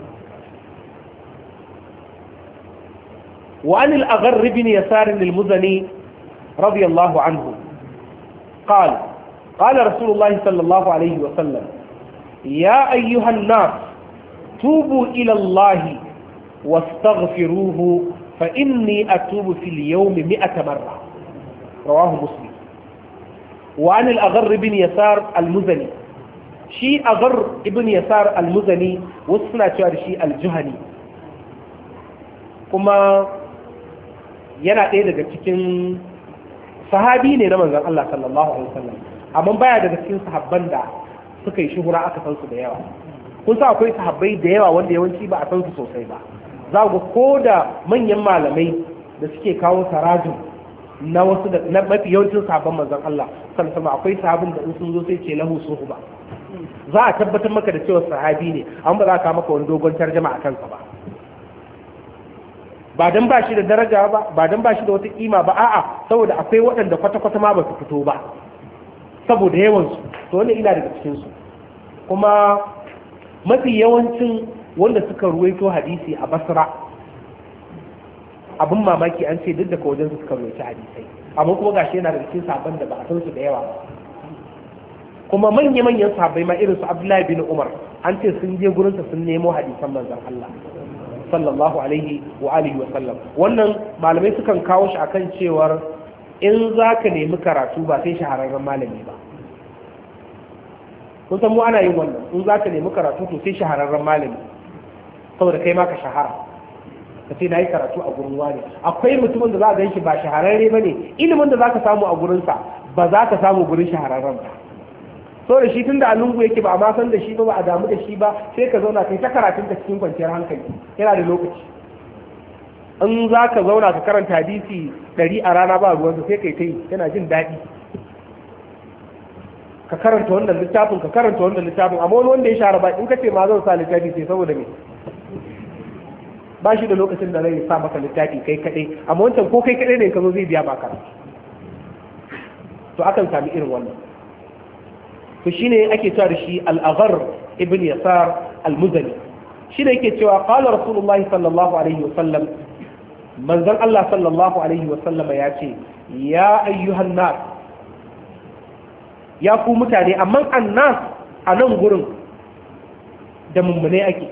[SPEAKER 1] وعن الأغر بن يسار المزني رضي الله عنه قال رسول الله صلى الله عليه وسلم يا أيها الناس توبوا إلى الله واستغفروه فإني أتوب في اليوم 100 مرة رواه مسلم وعن الأغر بن يسار المزني شي أغر بن يسار المزني وصنا شي الجهني كما yana ɗaya daga cikin sahabi ne na manzon Allah sallallahu alaihi wasallam amma baya daga cikin sahabban da suka yi shuhura aka san su da yawa kun sa akwai sahabbai da yawa wanda yawanci ba a san su sosai ba za ku ko da manyan malamai da suke kawo tarajum na wasu da na mafi yawancin sahabban manzon Allah sallallahu alaihi akwai sahabin da in sun zo sai ce lahu suhba, za a tabbatar maka da cewa sahabi ne amma ba za ka maka wani dogon tarjuma a kansa ba dan ba shi da daraja ba dan ba shi da wata kima ba, a'a saboda akwai waɗanda kwata-kwata ma ba su fito ba saboda yawansu, to wannan ina daga cikin su. Kuma mafi yawancin wanda suka ruwaito hadisi a Basra, abin mamaki an ce duk daga wajen su suka ruwaito hadisai, amma kuma gashi yana daga cikin sahabban da ba a san su da yawa ba. Kuma manya-manyan sahabbai ma irin su Abdullahi bin Umar an ce sun je gurinsa sun nemo hadisan manzon Allah sallallahu alaihi wa alihi wa sallam. Wannan malamai sukan kawo shi akan cewar in za ka nemi karatu ba sai shahararren malami ba. Kun san mu ana yin wannan, in za ka nemi karatu to sai shahararren malami saboda kai ma ka shahara ka ce na yi karatu a gurin wani. Akwai mutumin da za a gan shi ba shahararre ba ne, ilimin da za ka samu a gurinsa ba za ka samu gurin shahararren ba. So da shi tun da a lungu yake ba a ma san da shi ba a damu da shi ba, sai ka zauna kai ta karatun ka cikin kwanciyar hankali, yana da lokaci. In za ka zauna ka karanta hadisi 100 a rana ba ruwansa sai kai ta yi, yana jin daɗi. Ka karanta wannan littafin ka karanta wannan littafin, amma wani wanda ya share ba in ka ce ma zan sa littafi sai saboda me ba shi da lokacin da zai sa maka littafi kai kaɗai, amma wancan ko kai kaɗai ne ka zo zai biya ba karatu. To akan sami irin wannan. To shine ake cewa da shi al-Aghar ibn Yasar al-Muzani, shine yake cewa qala Rasulullahi sallallahu alaihi wa sallam, manzon Allah sallallahu alaihi wa sallama ya ce ya ayyuhan nas, ya ku mutane, amma annas a nan gurin da mummune ake,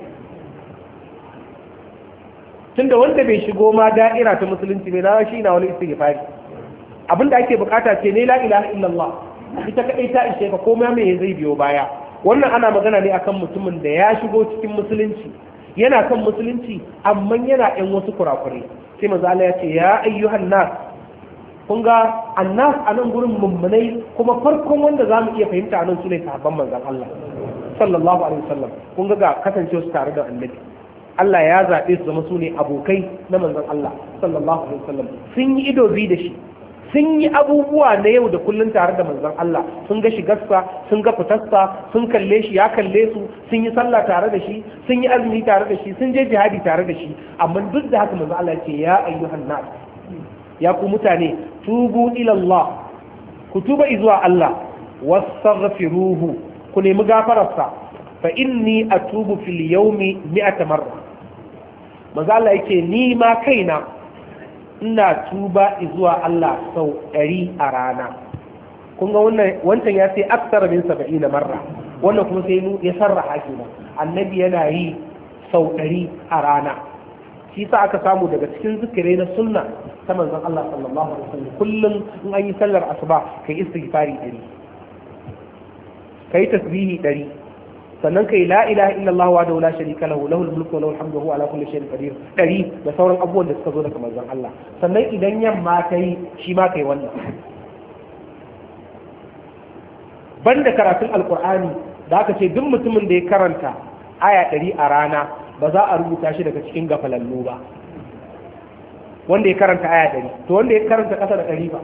[SPEAKER 1] tunda wanda bai shigo ma da'ira ta musulunci bai na shi na wani istighfari. Abinda ake bukata ce ne la ilaha illallah, ita kadai ta ishe ka, komai me zai biyo baya. Wannan ana magana ne akan mutumin da ya shigo cikin musulunci, yana kan musulunci amma yana ɗan wasu kurakurai, sai manzo Allah ya ce ya ayyuhan nas. Kun ga annas a nan gurin mummunai, kuma farkon wanda za mu iya fahimta a nan su ne sahabban manzon Allah sallallahu alaihi wasallam. Kun ga kasancewa su tare da annabi, Allah ya zaɓe su zama su ne abokai na manzon Allah sallallahu alaihi wasallam. Sun yi ido biyu da shi, sun yi abubuwa na yau da kullun tare da manzon Allah, sun ga shigarsa, sun ga fitarsa, sun kalle shi ya kalle su, sun yi sallah tare da shi, sun yi azumi tare da shi, sun je jihadi tare da shi, amma duk da haka manzon Allah ya ce ya ayyuhan nas, ya ku mutane, tubu ila Allah, ku tuba zuwa Allah, wastaghfiruhu, ku nemi gafararsa, fa inni atubu fil yawmi 100 marra. Manzo Allah yake ni ma kaina ina tuba zuwa Allah sau 100 a rana. Kun ga wancan ya sai aksar min 70 marra, wannan kuma sai ya sarraha kenan, annabi yana yi sau 100 a rana. Shi sa aka samu daga cikin zikirai na sunna ta manzon Allah sallallahu alaihi wasallam, kullum in an yi sallar asuba kai istighfari 100, kai tasbihi 100, sannan kai la ilaha illallah wa la sharika lahu, lahul mulku wa lahul hamdu wa huwa ala kulli shay'in qadir 100, da sauran abubuwan da suka zo daga manzon Allah. Sannan idan yamma kai shi ma kai wannan. Banda karatun alqur'ani da aka ce duk mutumin da ya karanta aya 100 a rana ba za a rubuta shi daga cikin gafalallu ba, wanda ya karanta aya 100. To wanda ya karanta ƙasa da 100 ba,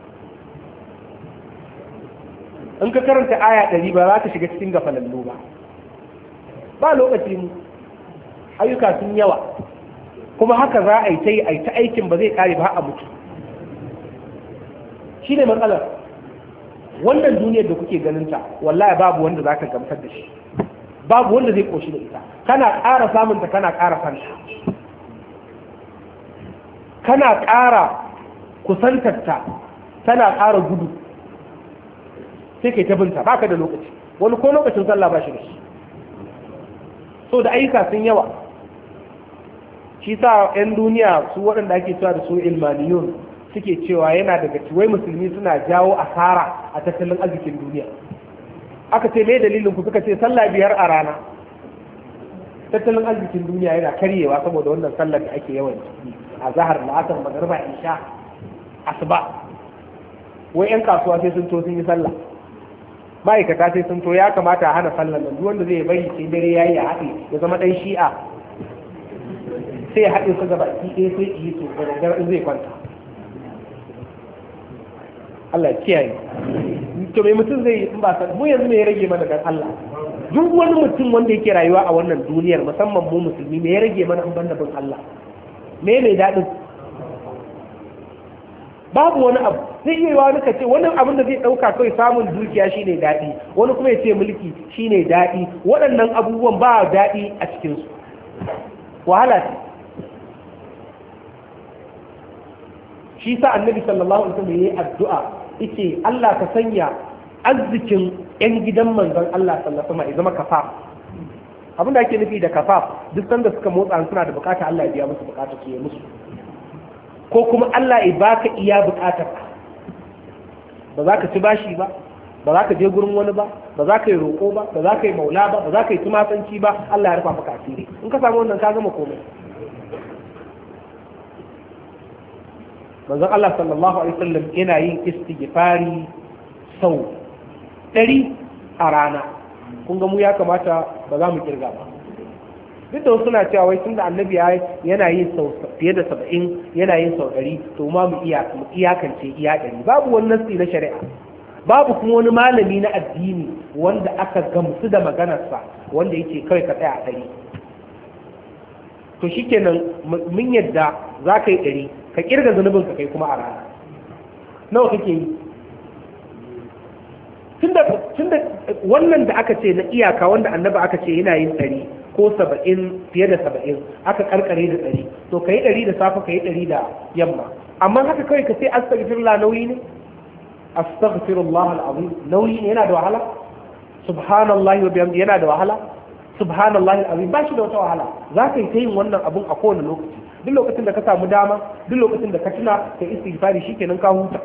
[SPEAKER 1] in ka karanta aya 100 ba za ka shiga cikin gafalallu ba lokaci mu ayyuka sun yawa, kuma haka za a yi ta aikin ba zai kare ba a mutu. Shi ne matsalar wannan duniyar da kuke ganinta, wallahi babu wanda za ka gamsar da shi, babu wanda zai koshi da ita. Kana ƙara samunta, kana ƙara fanta, kana ƙara kusantarta, tana ƙara gudu, sai kai ta binta, baka da lokaci. Wani ko lokacin sallah ba shi da shi, so da ayyuka sun yawa. Shi sa 'yan duniya su waɗanda ake cewa da su ilmaniyun suke cewa yana daga wai musulmi suna jawo asara a tattalin arzikin duniya. Aka ce me dalilin ku, suka ce sallah 5 a rana. Tattalin arzikin duniya yana karyewa saboda wannan sallar da ake yawan ciki, a zahar, la'asar, magariba, isha, asuba. Wai 'yan kasuwa sai sun to sun yi sallah, ma'aikata sai sun to, ya kamata a hana sallar nan. Duk wanda zai bari sai dare yayi ya haɗe ya zama ɗan shi'a, sai ya haɗe su gaba ɗaya sai yi su da daddare in zai kwanta. Allah kiyaye. To mai mutum zai in ba san mu yanzu me ya rage mana dan Allah? Duk wani mutum wanda yake rayuwa a wannan duniyar musamman mu musulmi me ya rage mana in banda bin Allah? Me ne dadin? Babu wani abu. Zai iya wani ka ce wani abin da zai dauka kai samun dukiya shine dadi, wani kuma ya ce mulki shine dadi. Waɗannan abubuwan ba dadi a cikin su. Wahala ce. Shi sa annabi sallallahu alaihi wasallam yayi addu'a yace Allah ka sanya arzikin yan gidan manzon Allah sallallahu alaihi wasallam ya zama kafaf. Abin da ake nufi da kafaf duk sanda suka motsa suna da bukata Allah ya biya musu bukata su yi musu. Ko kuma Allah ya baka iya bukatar ka. Ba za ka ci bashi ba, ba za ka je gurin wani ba, ba za ka yi roƙo ba, ba za ka yi maula ba, ba za ka yi tumasanci ba, Allah ya rufa maka asiri. In ka samu wannan ka gama komai. Manzon Allah sallallahu alaihi wasallam yana yin istighfari sau 100 a rana. Kun ga mu ya kamata ba za mu kirga ba. Duk da wasu na cewa wai tunda annabi yana yin sau fiye da 70 yana yin sau 100 to ma mu iyakance iya 100. Babu wani nasi na shari'a. Babu kuma wani malami na addini wanda aka gamsu da maganarsa wanda yake kawai ka tsaya a 100. To shikenan mun yadda za ka yi 100 ka kirga zunubin ka kai kuma a rana nawa kake yi tunda wannan da aka ce na iyaka wanda annabi aka ce yana yin 100 ko 70 fiye da 70 aka karkare da 100 to kai 100 da safe kai 100 da yamma amma haka kawai ka ce astaghfirullah nauyi ne astaghfirullah alazim nauyi ne yana da wahala subhanallahi wa bihamdihi yana da wahala subhanallahi alazim ba shi da wata wahala za ka yi ta yin wannan abun a kowane lokaci duk lokacin da ka samu dama duk lokacin da ka tuna ka istighfari shikenan ka huta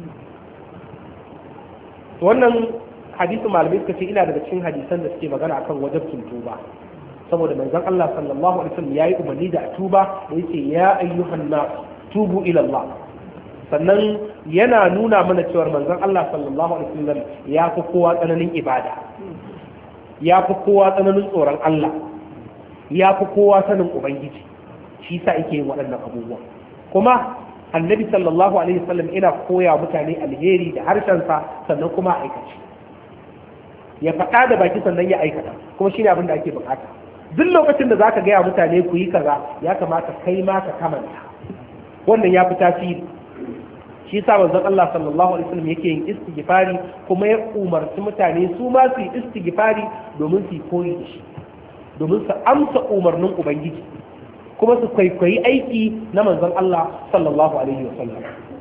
[SPEAKER 1] wannan hadisin malamai suka ce ina daga cikin hadisan da suke magana akan wajibcin tuba saboda manzon Allah sallallahu alaihi wasallam yayi umarni da tuba da yace ya ayyuhan nas tubu ila Allah sannan yana nuna mana cewa manzon Allah sallallahu alaihi wasallam ya fi kowa tsananin ibada ya fi kowa tsananin tsoron Allah ya fi kowa sanin ubangiji shi sa yake yin waɗannan abubuwan kuma annabi sallallahu alaihi wasallam ina koya mutane alheri da harshensa sannan kuma aikace ya faɗa da baki sannan ya aikata kuma shine abin da ake bukata duk lokacin da zaka gaya mutane ku yi kaza ya kamata kai ma ka kamanta wannan ya fi tasiri shi sa manzon Allah sallallahu alaihi wasallam yake yin istighfari kuma ya umarci mutane su ma su yi istighfari domin su koyi da shi domin su amsa umarnin ubangiji kuma su kwaikwayi aiki na manzon Allah sallallahu alaihi wasallam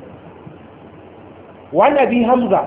[SPEAKER 1] wa nabi hamza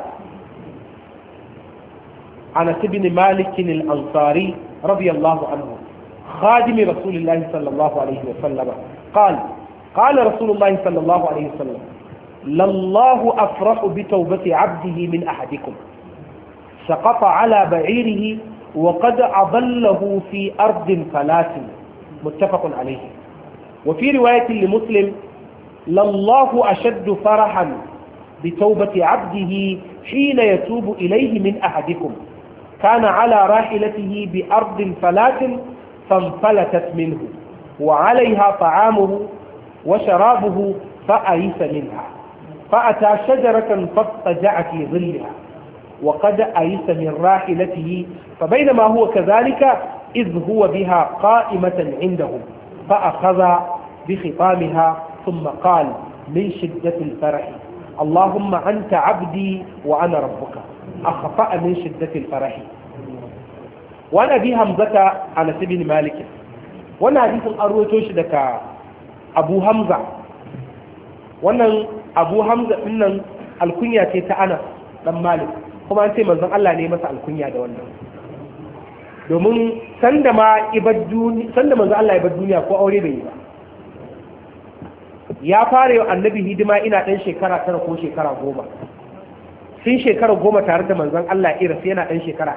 [SPEAKER 1] Anas ibn Malik al-Ansari radiyallahu anhu خادم رسول الله صلى الله عليه وسلم قال رسول الله صلى الله عليه وسلم لله أفرح بتوبة عبده من أحدكم سقط على بعيره وقد أضله في أرض فلات متفق عليه وفي رواية لمسلم لله أشد فرحا بتوبة عبده حين يتوب إليه من أحدكم كان على راحلته بأرض فلات فانفلتت منه وعليها طعامه وشرابه فأيس منها فأتى شجرة فاضطجع في ظلها وقد أيس من راحلته فبينما هو كذلك إذ هو بها قائمة عنده فأخذ بخطامها ثم قال من شدة الفرح اللهم أنت عبدي وأنا ربك أخطأ من شدة الفرح وأنا أبي همزة على سبيل مالك وأنا حديث أروتوش لك أبو همزة وأنا أبو همزة إن الكنية تأنس لم مالك kuma an ce manzon Allah ne masa alkunya da wannan domin sanda manzon Allah ya bar duniya ko aure bai yi ba ya fara yau annabi hidima ina ɗan shekara 9 ko shekara 10 sun shekara 10 tare da manzon Allah ya rasu yana ɗan shekara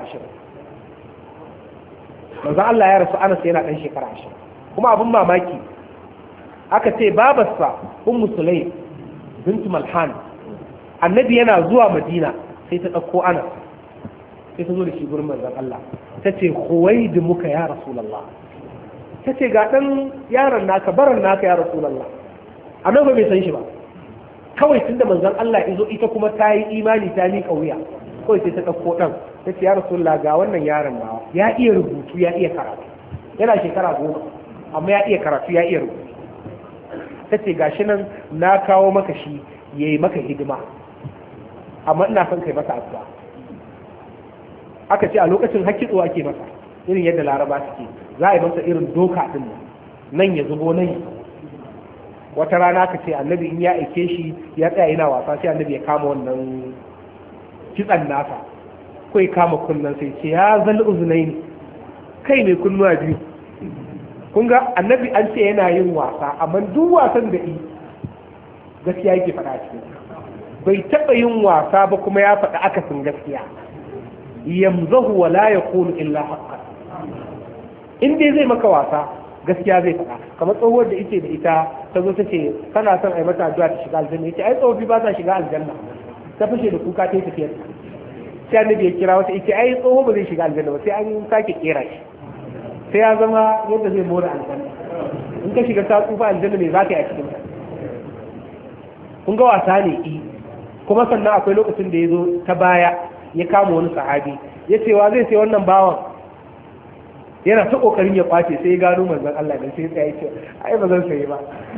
[SPEAKER 1] 20 manzon Allah ya rasu Anas yana ɗan shekara 20 kuma abin mamaki aka ce babarsa Ummu Sulaim bint Malhan annabi yana zuwa Madina sai ta ɗauko Anas sai ta zo da shi gurin manzon Allah ta ce huwaidu muka ya Rasulallah ta ce ga ɗan yaron naka baran naka ya Rasulallah annabi bai san shi ba kawai tunda manzon Allah izo ita kuma ta yi imani ta miƙa wuya kawai sai ta ɗauko ɗan ta ce ya rasulullah ga wannan yaron nawa ya iya rubutu ya iya karatu yana shekara 10 amma ya iya karatu ya iya rubutu ta ce gashi nan na kawo maka shi ya yi maka hidima amma ina son kai masa addu'a aka ce a lokacin hakkitso ake masa irin yadda laraba suke za a yi masa irin doka din nan ya zubo nan ya wata rana aka ce annabi in ya aike shi ya tsaya yana wasa sai annabi ya kama wannan kitsan nasa ko ya kama kunnan sai ce ya zal uzunaini kai mai kunnuwa biyu kun ga annabi an ce yana yin wasa amma duk wasan da yi gaskiya yake faɗa cikin bai taɓa yin wasa ba kuma ya faɗa akasin gaskiya yamzahu wa la yaqulu illa haqqan in dai zai maka wasa gaskiya zai faɗa kamar tsohuwar da ita da ita ta zo ta ce kana son ai mata addu'a ta shiga aljanna yace ai tsofi ba ta shiga aljanna ta fashe da kuka ta tafiya sai annabi ya kira wata yace ai tsoho ba zai shiga aljanna ba sai an sake kera shi sai ya zama yadda zai more aljanna in ka shiga ta tsufa aljanna ne za ka yi a cikin kun ga wasa ne kuma sannan akwai lokacin da ya zo ta baya ya kama wani sahabi ya ce wa zai sai wannan bawan yana ta kokarin ya kwace sai ya gano manzon Allah da sai ya ce ai ba zan sayi ba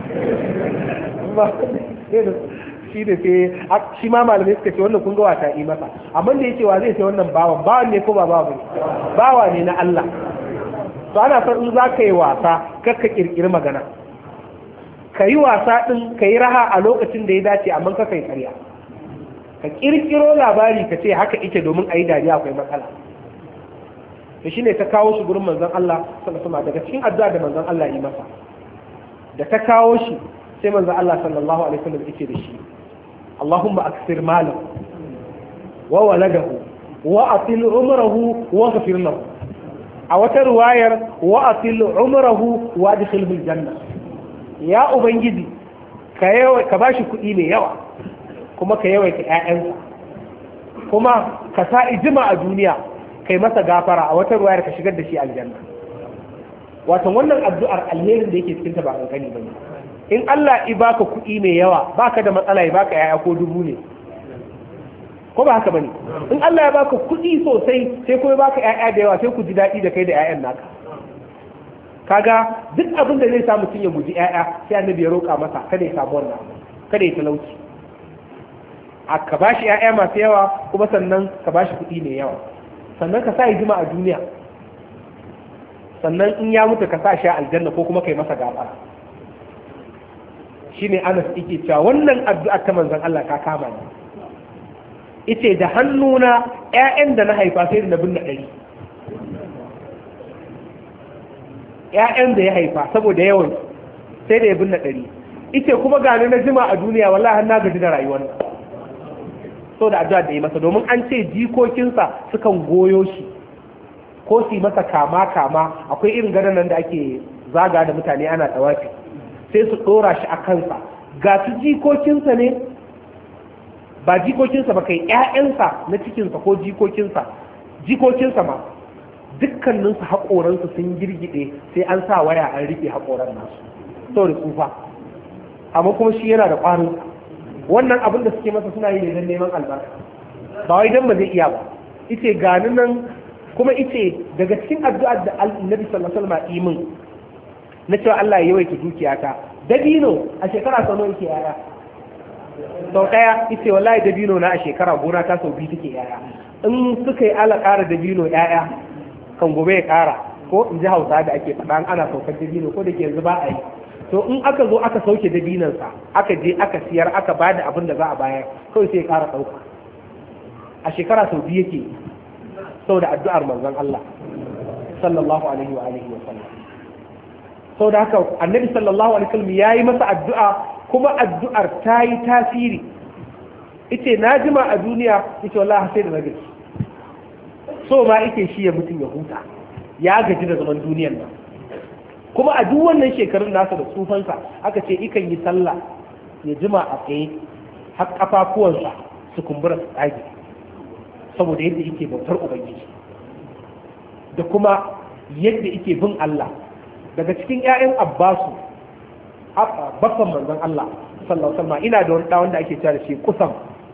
[SPEAKER 1] shi da sai shi ma malamai suka ce wannan kun ga wata yi masa amma da ya ce wa zai sai wannan bawan ne ko ba bawa ne na Allah to ana son in za ka yi wasa kar ka kirkiri magana ka yi wasa din ka yi raha a lokacin da ya dace amma ka kai karya ka kirkiro labari ka ce haka ike domin a yi dariya akwai matsala to shine ta kawo shi gurin manzon Allah sallallahu alaihi daga cikin addu'a da manzon Allah yi masa da ta kawo shi sai manzon Allah sallallahu alaihi wasallam yake da shi Allahumma aksir malahu wa waladahu wa atil umrahu wa ghfir lahu a wata riwayar wa atil umrahu wa adkhilhu aljanna ya ubangiji ka bashi kuɗi mai yawa kuma ka yawaita ƴaƴansa kuma ka sa ijima a duniya kai masa gafara a wata ruwayar ka shigar da shi aljanna wato wannan addu'ar alherin da yake cikin ta ba kankani bane in Allah i baka kuɗi mai yawa baka da matsala ya baka ƴaƴa ko 1000 ne ko ba haka bane in Allah ya baka kuɗi sosai sai kuma baka ƴaƴa da yawa sai ku ji daɗi da kai da ƴaƴan naka kaga duk abin da zai sa mutum ya guji ƴaƴa sai annabi ya roƙa masa kada ya samu wannan kada ya talauci ka ba shi ‘ya'ya masu yawa kuma sannan ka ba shi kuɗi mai yawa sannan ka sa jima a duniya sannan in ya mutu ka sa shi a aljanna ko kuma kai masa gafara shi ne Anas yake cewa wannan addu'ar ta manzon Allah ka kama ni ita da hannuna ‘ya'yan da na haifa sai da na binne 100 ‘ya'yan da ya haifa saboda yawan sai da ya binne 100 ita kuma gani na jima a duniya wallahi har na gaji da rayuwar so da addu'a da yi masa domin an ce jikokinsa sukan goyo shi ko su yi masa kama akwai irin gadon nan da ake zaga da mutane ana tsawafi sai su ɗora shi a kansa ga su jikokinsa ne ba jikokinsa ba kai ƴaƴansa na cikinsa ko jikokinsa ma dukkaninsu haƙoransu sun girgide sai an sa waya an riƙe haƙoran nasu saboda tsufa amma kuma shi yana da ƙwarinsa wannan abin da suke masa suna yi ne don neman albarka ba wai don ba zai iya ba ice gani nan kuma ice daga cikin addu'ar da annabi sallallahu alaihi wasallam imin na cewa Allah ya yawaita dukiyata dabino a shekara sau nawa yake yaya sau daya ice wallahi dabino na a shekara gona ta sau 2 take yaya in suka yi ala ƙara dabino yaya kan gobe ya ƙara ko in ji Hausa da ake faɗa ana saukar dabino ko da ke yanzu ba a yi to in aka zo aka sauke dabinansa aka je aka siyar aka ba da abin da za a bayar kawai sai ya ƙara ɗauka a shekara sau 2 yake sau da addu'ar manzon Allah sallallahu alaihi wa sallam sau da haka annabi sallallahu alaihi wa sallam ya yi masa addu'a kuma addu'ar ta yi tasiri ita na jima a duniya ita wallahi sai da na gaji so ma ita shi ya mutum ya huta ya gaji da zaman duniyar nan kuma a duk wannan shekarun nasa da tsufansa aka ce ikan yi sallah ya jima a tsaye har kafafuwansa su kumbura su tsage saboda yadda yake bautar ubangiji da kuma yadda yake bin Allah daga cikin 'ya'yan Abbasu bakon manzon Allah sallallahu alaihi wasallam ina da wani ɗa wanda ake cewa da shi Kusam.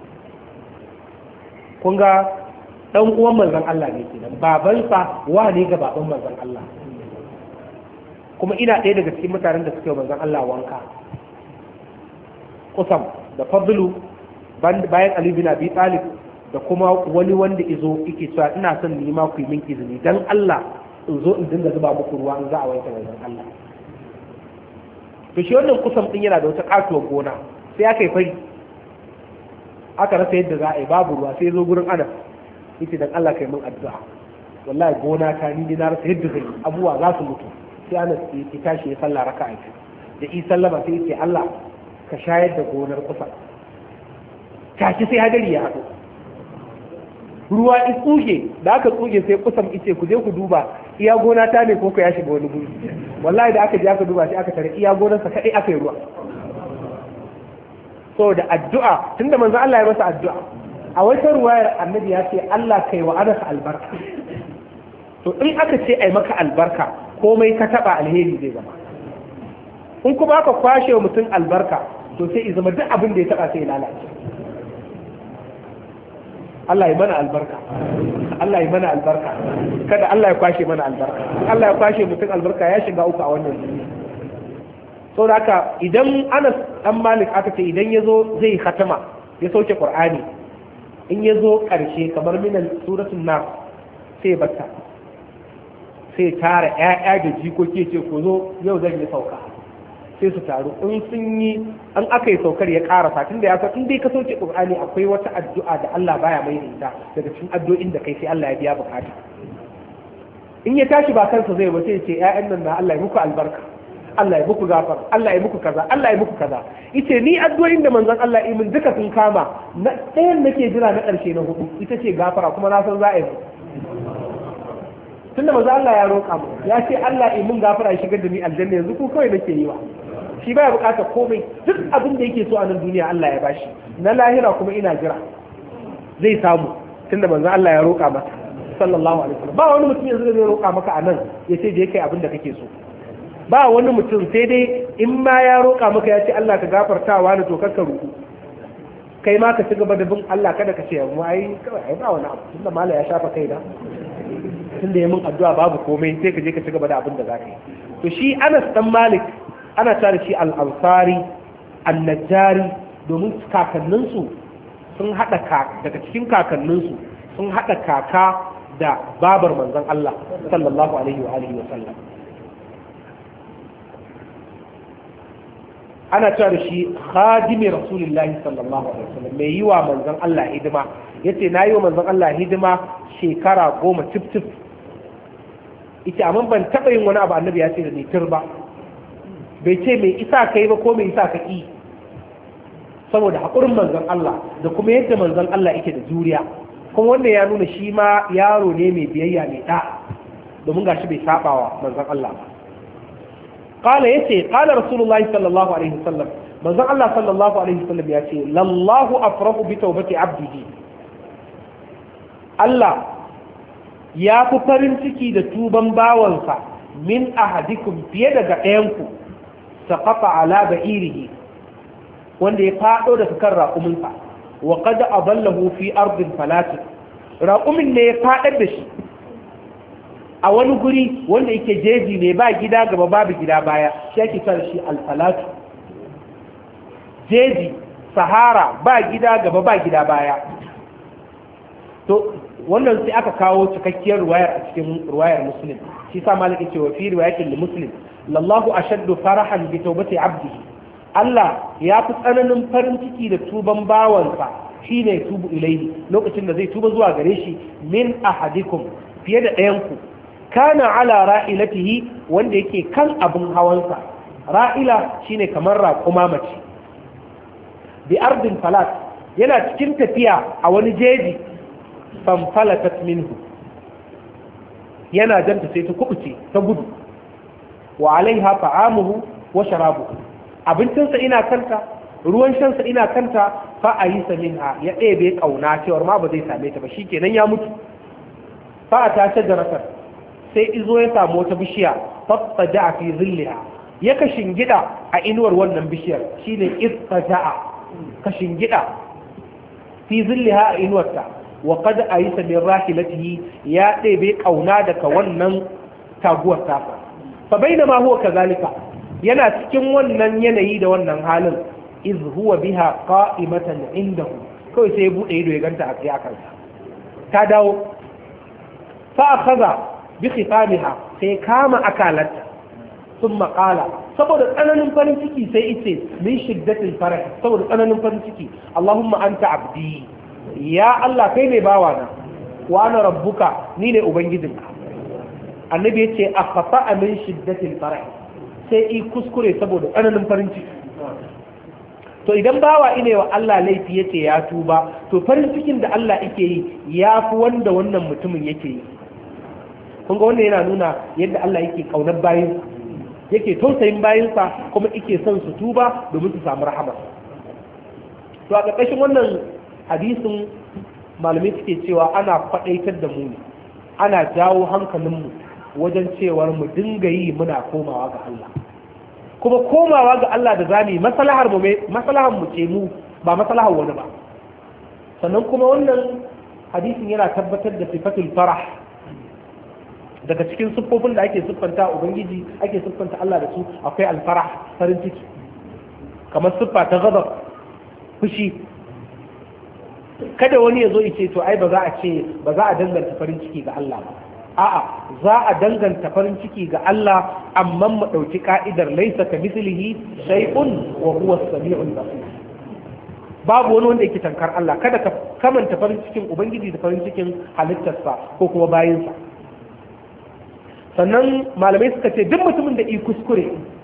[SPEAKER 1] Kun ga ɗan uwan manzon Allah ne kenan, babansa wa ne ga baban manzon Allah, kuma ina ɗaya daga cikin mutanen da suke manzon Allah wanka. Kusam da Fadlu bayan Ali bin Abi Talib da kuma wani wanda izo yake cewa ina son ni ma ku yi min izini dan Allah in zo in dinga zuba muku ruwa in za a wanke manzon Allah. To shi wannan Kusam din yana da wata katuwar gona, sai aka yi fari aka rasa yadda za a yi, babu ruwa, sai zo gurin Anas yace dan Allah kai min addu'a, wallahi gona ta ni na rasa yadda zai, abuwa za su mutu. Sai Anas ya tashi ya sallah raka'a da yi sallama sai yace Allah ka shayar da gonar Kusam. Tashi sai hadari ya haɗu, ruwa in tsuge, da aka tsuge sai Kusam ice ku je ku duba iya gona ta ne ko ya shiga wani guri. Wallahi da aka je aka duba shi aka tare iya gonarsa kaɗai aka yi ruwa. So da addu'a, tunda manzo Allah ya masa addu'a, a wata ruwayar annabi ya ce Allah kai wa Anas albarka. To in aka ce ai maka albarka, komai ka taba alheri zai zama. In kuma aka kwashe wa mutum albarka, to sai ya zama duk abin da ya taba sai ya lalace. Allah ya mana albarka, Allah ya mana albarka, kada Allah ya kwashe mana albarka. Allah ya kwashe mutum albarka ya shiga uku a wannan duniya. So da haka idan Anas dan Malik aka ce idan yazo zai khatama ya sauke Qur'ani, in yazo karshe kamar minan suratul Nas sai batta, sai tara ƴaƴa da jikoki ce ku zo yau zan yi sauka, sai su taru, in sun yi an aka yi saukar ya karasa, tunda ya san in dai ka sauke Qur'ani akwai wata addu'a da Allah baya mai ita daga cikin addu'o'in da kai sai Allah ya biya bukata. In ya tashi ba kansa zai ba sai ya ce ƴaƴan nan na Allah ya muku albarka, Allah ya muku gafar, Allah ya muku kaza, Allah ya muku kaza. Ita ni addu'o'in da manzon Allah yi min duka sun kama, na ɗayan nake jira na ƙarshe na hudu ita ce gafara, kuma na san za a yi. Tunda manzon Allah ya roƙa mu, ya ce Allah ya mun gafara ya shigar da ni aljanna, yanzu ku kawai nake yi wa. Shi baya bukatar komai, duk abin da yake so a nan duniya Allah ya bashi, na lahira kuma ina jira zai samu, tunda manzon Allah ya roƙa masa sallallahu alaihi wasallam. Ba wani mutum yanzu da zai roƙa maka a nan ya ce je kai abin da kake so. Ba wani mutum, sai dai in ma ya roƙa maka ya ce Allah ka gafarta wa ni to kakka roƙo, kai ma ka ci gaba da bin Allah, kada ka ce mu ai kawai ai ba wani abu, tunda mala ya shafa kai da, tunda ya min addu'a babu komai, sai ka je ka ci gaba da abin da zaka yi. To shi Anas dan Malik ana tare shi al-Ansari an-Najjari, domin kakanninsu sun hada daga cikin kakanninsu sun hada kaka da babar manzon Allah sallallahu alaihi wa alihi wa sallam. Ana cewa da shi khadimi rasulillahi sallallahu alaihi wasallam, mai yi wa manzon Allah hidima. Yace na yi wa manzon Allah hidima shekara 10 tif. Ita amma ban taɓa yin wani abu annabi ya ce da ni tur ba, bai ce mai isa kai ba ko mai isa ka ƙi, saboda haƙurin manzon Allah da kuma yadda manzon Allah yake da juriya. Kuma wannan ya nuna shi ma yaro ne mai biyayya mai ɗa, domin gashi bai saɓawa manzon Allah ba. قال يتي قال رسول الله صلى الله عليه وسلم من ذا الله صلى الله عليه وسلم يتي لله أفرح بتوبة عبده. الله يا فرن ciki da tuban bawansa min ahadikum fiye daga ɗayanku saqata ala ba'irihi, wanda ya fado daga kan raƙuminsa, wa qad adallahu fi ardin falatin, raƙumin ne ya fadar da shi a wani guri wanda yake jeji ne, ba gida gaba babu gida baya, shi ake kira shi alfalatu. Jeji, sahara, ba gida gaba ba gida baya. To wannan sai aka kawo cikakkiyar ruwayar a cikin ruwayar Muslim. Shi sa Malik ce wa fi riwayatin Muslim, lallahu ashaddu farahan bi tawbati abdihi. Allah ya fi tsananin farin ciki da tuban bawansa, shine tubu ilaihi, lokacin da zai tuba zuwa gare shi, min ahadikum, fiye da ɗayanku, kana ala ra'ilatihi, wanda yake kan abin hawansa. Ra'ila shine kamar raƙuma mace, bi ardin falat, yana cikin tafiya a wani jeji, fanfalatat minhu, yana janta sai ta kubuce ta gudu, wa alaiha ta'amuhu wa sharabuhu, abincinsa ina kanta, ruwan shansa ina kanta, fa ayisa minha, ya ɗebe ƙauna cewar ma ba zai same ta ba, shikenan ya mutu. Fa ta shajaratar, sai izo ya samu wata bishiya, fattaja fi zilliha, ya kashin gida a inuwar wannan bishiyar shine istaja'a ka shingida fi zillaha a inuwarta wa qad ayisa min rahilatihi ya ɗebe kauna daga wannan taguwar tasa fa bainama huwa kazalika yana cikin wannan yanayi da wannan halin iz huwa biha qa'imatan indahu kawai sai ya bude ido ya ganta a tsaye akan ta dawo fa akhadha bi khitamiha sai kama akalarta thumma qala saboda tsananin farin ciki sai ice min shiddatil farah saboda tsananin farin ciki Allahumma anta abdi ya Allah kai ne bawana wa ana rabbuka ni ne ubangijinka annabi yace akhata min shiddatil farah sai i kuskure saboda tsananin farin ciki to idan bawa ine wa Allah laifi yace ya tuba to farin cikin da Allah yake yi ya fi wanda wannan mutumin yake yi kun ga wannan yana nuna yadda Allah yake kaunar bayin yake tausayin bayinsa kuma yake son su tuba domin su samu rahama to a ƙarƙashin wannan hadisin malamai suke cewa ana faɗaitar da mu ana jawo hankalinmu wajen cewar mu dinga yi muna komawa ga Allah kuma komawa ga Allah da zamu yi maslahar mu ce mu ba maslahar wani ba sannan kuma wannan hadisin yana tabbatar da sifatul farah daga cikin siffofin da ake siffanta ubangiji ake siffanta Allah da su akwai alfarah farin ciki kamar siffa ta ghadab fushi kada wani ya zo ya ce to ai ba za a danganta farin ciki ga Allah ba a'a za a danganta farin ciki ga Allah amma mu dauki ka'idar laysa ka mislihi shay'un wa huwa as-sami'ul basir babu wani wanda yake tankar Allah kada ka kamanta farin cikin ubangiji da farin cikin halittarsa ko kuma bayinsa sannan malamai suka ce duk mutumin da yi kuskure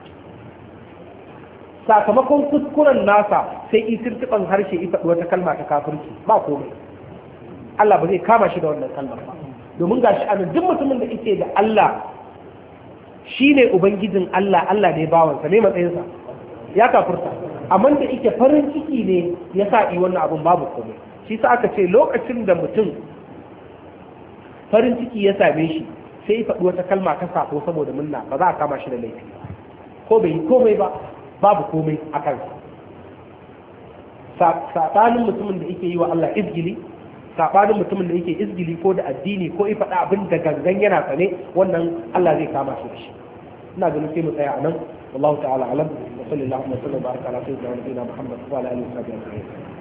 [SPEAKER 1] sakamakon kuskuren nasa sai yi tuntuɓan harshe ita wata kalma ta kafirci ba komai Allah ba zai kama shi da wannan kalmar ba domin gashi anan duk mutumin da yake da Allah shine ubangijin Allah Allah ne bawansa ne matsayinsa ya kafirta amma da yake farin ciki ne ya sa yi wannan abun babu komai shi sa aka ce lokacin da mutum farin ciki ya same shi sai faɗi wata kalma ta sako saboda munna ba za a kama shi da laifi ko bai yi komai ba babu komai a kansa saɓanin mutumin da yake yi wa Allah izgili saɓanin mutumin da yake izgili ko da addini ko ya faɗa abin da gangan yana sane wannan Allah zai kama shi da shi ina ganin sai mu tsaya a nan wallahu ta'ala alam wa sallallahu alaihi wa sallam baraka ala sayyidina Muhammad wa ala alihi wa sahbihi